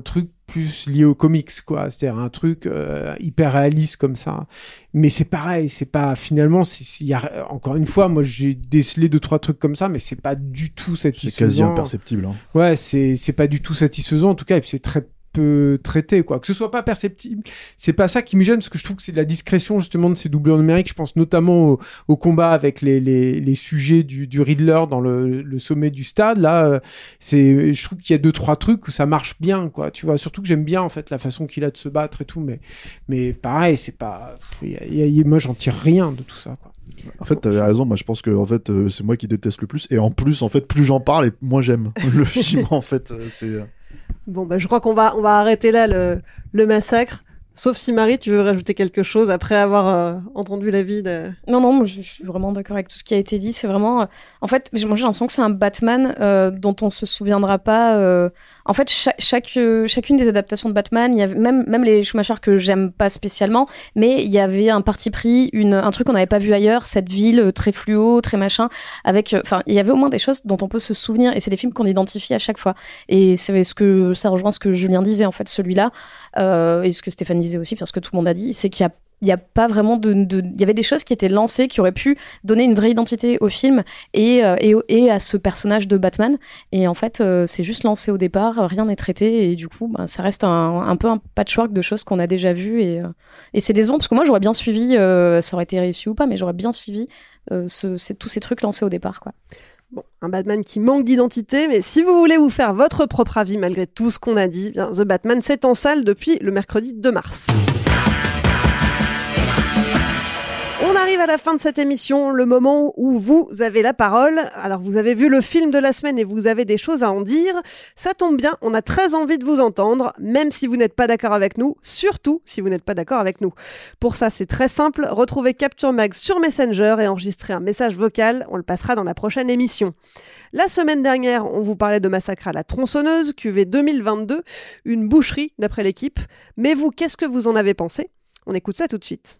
plus lié aux comics, quoi. C'est-à-dire un truc hyper réaliste comme ça. Mais c'est pareil, c'est pas finalement. Encore une fois, moi j'ai décelé 2-3 trucs comme ça, mais c'est pas du tout satisfaisant. C'est quasi imperceptible. Hein. Ouais, c'est pas du tout satisfaisant en tout cas, et puis c'est très peu traité, quoi. Que ce soit pas perceptible, c'est pas ça qui me gêne, parce que je trouve que c'est de la discrétion justement de ces doublures numériques. Je pense notamment au combat avec les sujets du Riddler dans le sommet du stade. Là, je trouve qu'il y a 2-3 trucs où ça marche bien, quoi. Tu vois, surtout que j'aime bien en fait la façon qu'il a de se battre et tout, mais pareil, c'est pas. Moi, j'en tire rien de tout ça, quoi. En fait, t'avais raison. Moi, je pense que en fait, c'est moi qui déteste le plus. Et en plus, en fait, plus j'en parle et moins j'aime le film. En fait, c'est. Bon, bah, je crois qu'on va arrêter là le massacre. Sauf si Marie, tu veux rajouter quelque chose après avoir entendu l'avis de... Non, moi, je suis vraiment d'accord avec tout ce qui a été dit. C'est vraiment... en fait, moi, j'ai l'impression que c'est un Batman dont on se souviendra pas. En fait, chacune des adaptations de Batman, il y avait même les Schumacher que j'aime pas spécialement, mais il y avait un parti pris, un truc qu'on n'avait pas vu ailleurs, cette ville très fluo, très machin, avec... Enfin, il y avait au moins des choses dont on peut se souvenir, et c'est des films qu'on identifie à chaque fois. Et ça rejoint ce que Julien disait, en fait, celui-là, et ce que Stéphane disait aussi, enfin, ce que tout le monde a dit, c'est qu'il y a pas vraiment il y avait des choses qui étaient lancées qui auraient pu donner une vraie identité au film et à ce personnage de Batman, et en fait c'est juste lancé au départ, rien n'est traité, et du coup ça reste un peu un patchwork de choses qu'on a déjà vues, et c'est décevant parce que moi j'aurais bien suivi, ça aurait été réussi ou pas, mais j'aurais bien suivi tous ces trucs lancés au départ, quoi. Bon, un Batman qui manque d'identité, mais si vous voulez vous faire votre propre avis malgré tout ce qu'on a dit, bien, The Batman, c'est en salle depuis le mercredi 2 mars. On arrive à la fin de cette émission, le moment où vous avez la parole. Alors, vous avez vu le film de la semaine et vous avez des choses à en dire. Ça tombe bien, on a très envie de vous entendre, même si vous n'êtes pas d'accord avec nous, surtout si vous n'êtes pas d'accord avec nous. Pour ça, c'est très simple, retrouvez Capture Mag sur Messenger et enregistrez un message vocal, on le passera dans la prochaine émission. La semaine dernière, on vous parlait de Massacre à la tronçonneuse, QV 2022, une boucherie d'après l'équipe. Mais vous, qu'est-ce que vous en avez pensé ? On écoute ça tout de suite.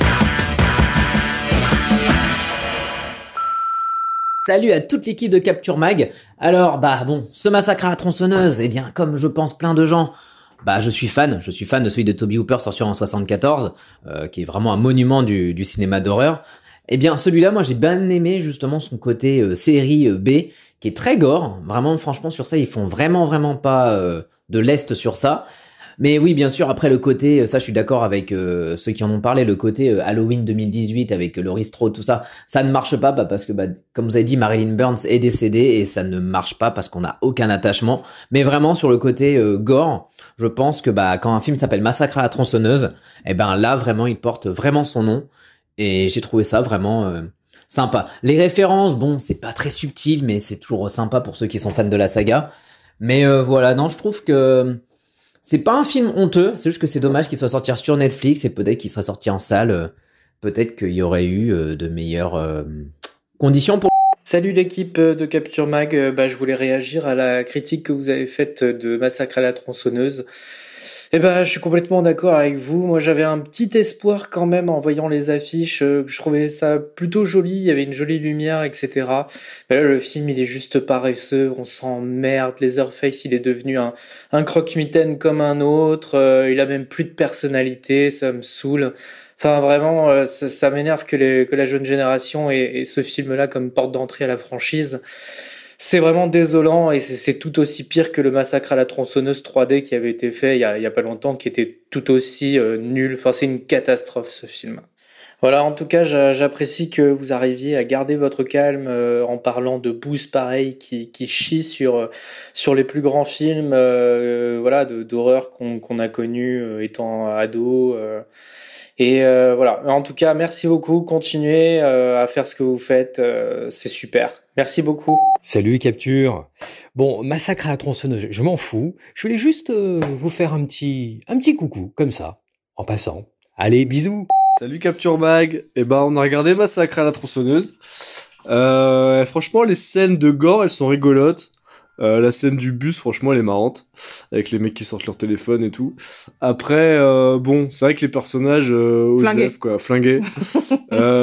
Salut à toute l'équipe de Capture Mag. Alors, ce Massacre à la tronçonneuse, eh bien, comme je pense plein de gens, je suis fan de celui de Toby Hooper sorti en 74, qui est vraiment un monument du cinéma d'horreur. Eh bien, celui-là, moi, j'ai bien aimé justement son côté série B, qui est très gore. Vraiment, franchement, sur ça, ils font vraiment pas de lest sur ça. Mais oui, bien sûr, après le côté, ça je suis d'accord avec ceux qui en ont parlé, le côté Halloween 2018 avec Laurie Strode, tout ça, ça ne marche pas parce que, comme vous avez dit, Marilyn Burns est décédée et ça ne marche pas parce qu'on n'a aucun attachement. Mais vraiment, sur le côté gore, je pense que quand un film s'appelle Massacre à la tronçonneuse, là, vraiment, il porte vraiment son nom. Et j'ai trouvé ça vraiment sympa. Les références, c'est pas très subtil, mais c'est toujours sympa pour ceux qui sont fans de la saga. Mais voilà, non, je trouve que... c'est pas un film honteux, c'est juste que c'est dommage qu'il soit sorti sur Netflix et peut-être qu'il serait sorti en salle. Peut-être qu'il y aurait eu de meilleures conditions pour... Salut l'équipe de Capture Mag, je voulais réagir à la critique que vous avez faite de Massacre à la tronçonneuse. Je suis complètement d'accord avec vous. Moi, j'avais un petit espoir quand même en voyant les affiches. Je trouvais ça plutôt joli. Il y avait une jolie lumière, etc. Mais là, le film, il est juste paresseux. On s'emmerde. Leatherface, il est devenu un croque-mitaine comme un autre. Il a même plus de personnalité. Ça me saoule. Enfin, vraiment, ça m'énerve que la jeune génération ait ce film-là comme porte d'entrée à la franchise. C'est vraiment désolant et c'est tout aussi pire que le Massacre à la tronçonneuse 3D qui avait été fait il y a pas longtemps, qui était tout aussi nul. Enfin, c'est une catastrophe ce film. Voilà, en tout cas, j'apprécie que vous arriviez à garder votre calme en parlant de Booth pareil qui chie sur les plus grands films d'horreur qu'on a connus étant ado. Voilà. En tout cas, merci beaucoup. Continuez à faire ce que vous faites. C'est super. Merci beaucoup. Salut Capture. Bon, Massacre à la tronçonneuse, je m'en fous. Je voulais juste vous faire un petit coucou, comme ça, en passant. Allez, bisous. Salut Capture Mag. On a regardé Massacre à la tronçonneuse. Franchement, les scènes de gore, elles sont rigolotes. La scène du bus, franchement, elle est marrante, avec les mecs qui sortent leur téléphone et tout. Après, c'est vrai que les personnages flingués.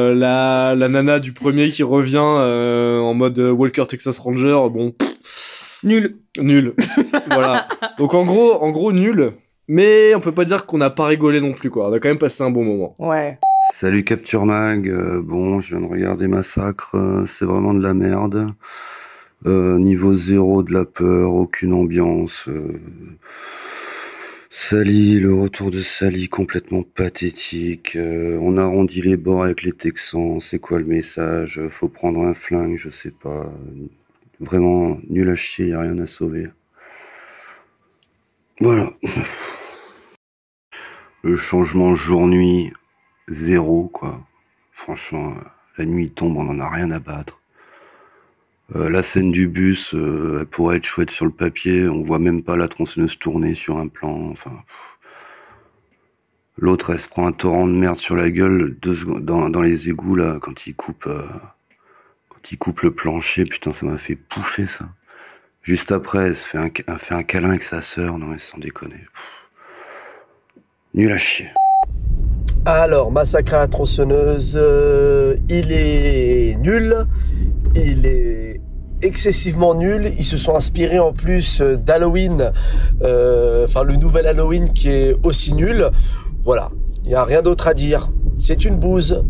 La nana du premier qui revient en mode Walker Texas Ranger, Nul. Voilà. Donc en gros nul. Mais on peut pas dire qu'on n'a pas rigolé non plus, quoi. On a quand même passé un bon moment. Ouais. Salut Capture Mag, bon, je viens de regarder Massacre, c'est vraiment de la merde. Niveau 0 de la peur, aucune ambiance. Sally, le retour de Sally complètement pathétique. On arrondit les bords avec les Texans, c'est quoi le message? Faut prendre un flingue, je sais pas. Vraiment nul à chier, y a rien à sauver. Voilà. Le changement jour-nuit, 0, quoi. Franchement, la nuit tombe, on en a rien à battre. La scène du bus, elle pourrait être chouette sur le papier, on voit même pas la tronçonneuse tourner sur un plan, enfin... L'autre, elle se prend un torrent de merde sur la gueule, 2 secondes, dans les égouts, là, quand il coupe le plancher, putain, ça m'a fait pouffer, ça. Juste après, elle se fait un câlin avec sa sœur, non mais sans déconner. Nul à chier. Alors, Massacre à la tronçonneuse, il est nul, il est excessivement nul. Ils se sont inspirés en plus d'Halloween, le nouvel Halloween qui est aussi nul. Voilà, il n'y a rien d'autre à dire. C'est une bouse.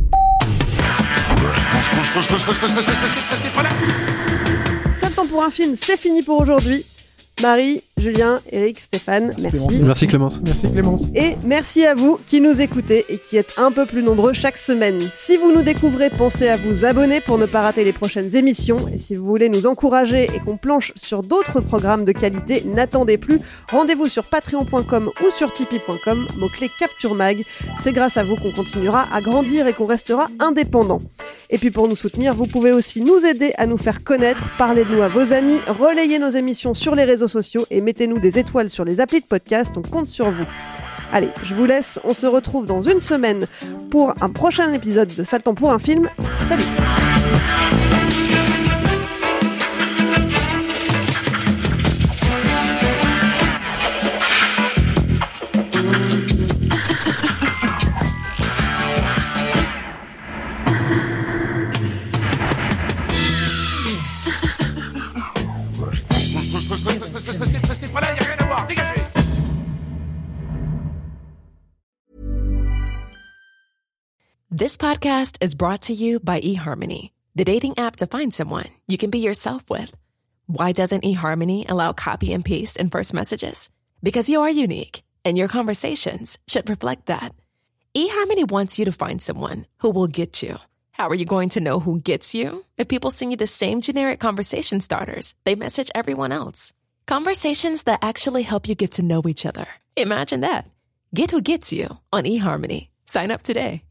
C'est le temps pour un film, c'est fini pour aujourd'hui. Marie, Julien, Eric, Stéphane, merci. Merci Clémence. Et merci à vous qui nous écoutez et qui êtes un peu plus nombreux chaque semaine. Si vous nous découvrez, pensez à vous abonner pour ne pas rater les prochaines émissions. Et si vous voulez nous encourager et qu'on planche sur d'autres programmes de qualité, n'attendez plus. Rendez-vous sur patreon.com ou sur tipeee.com, mot-clé Capture Mag. C'est grâce à vous qu'on continuera à grandir et qu'on restera indépendant. Et puis pour nous soutenir, vous pouvez aussi nous aider à nous faire connaître, parler de nous à vos amis, relayer nos émissions sur les réseaux sociaux et mettez-nous des étoiles sur les applis de podcast, on compte sur vous. Allez, je vous laisse, on se retrouve dans une semaine pour un prochain épisode de Ça le temps pour un film. Salut! This podcast is brought to you by eHarmony, the dating app to find someone you can be yourself with. Why doesn't eHarmony allow copy and paste in first messages? Because you are unique, and your conversations should reflect that. eHarmony wants you to find someone who will get you. How are you going to know who gets you? If people send you the same generic conversation starters they message everyone else. Conversations that actually help you get to know each other. Imagine that. Get who gets you on eHarmony. Sign up today.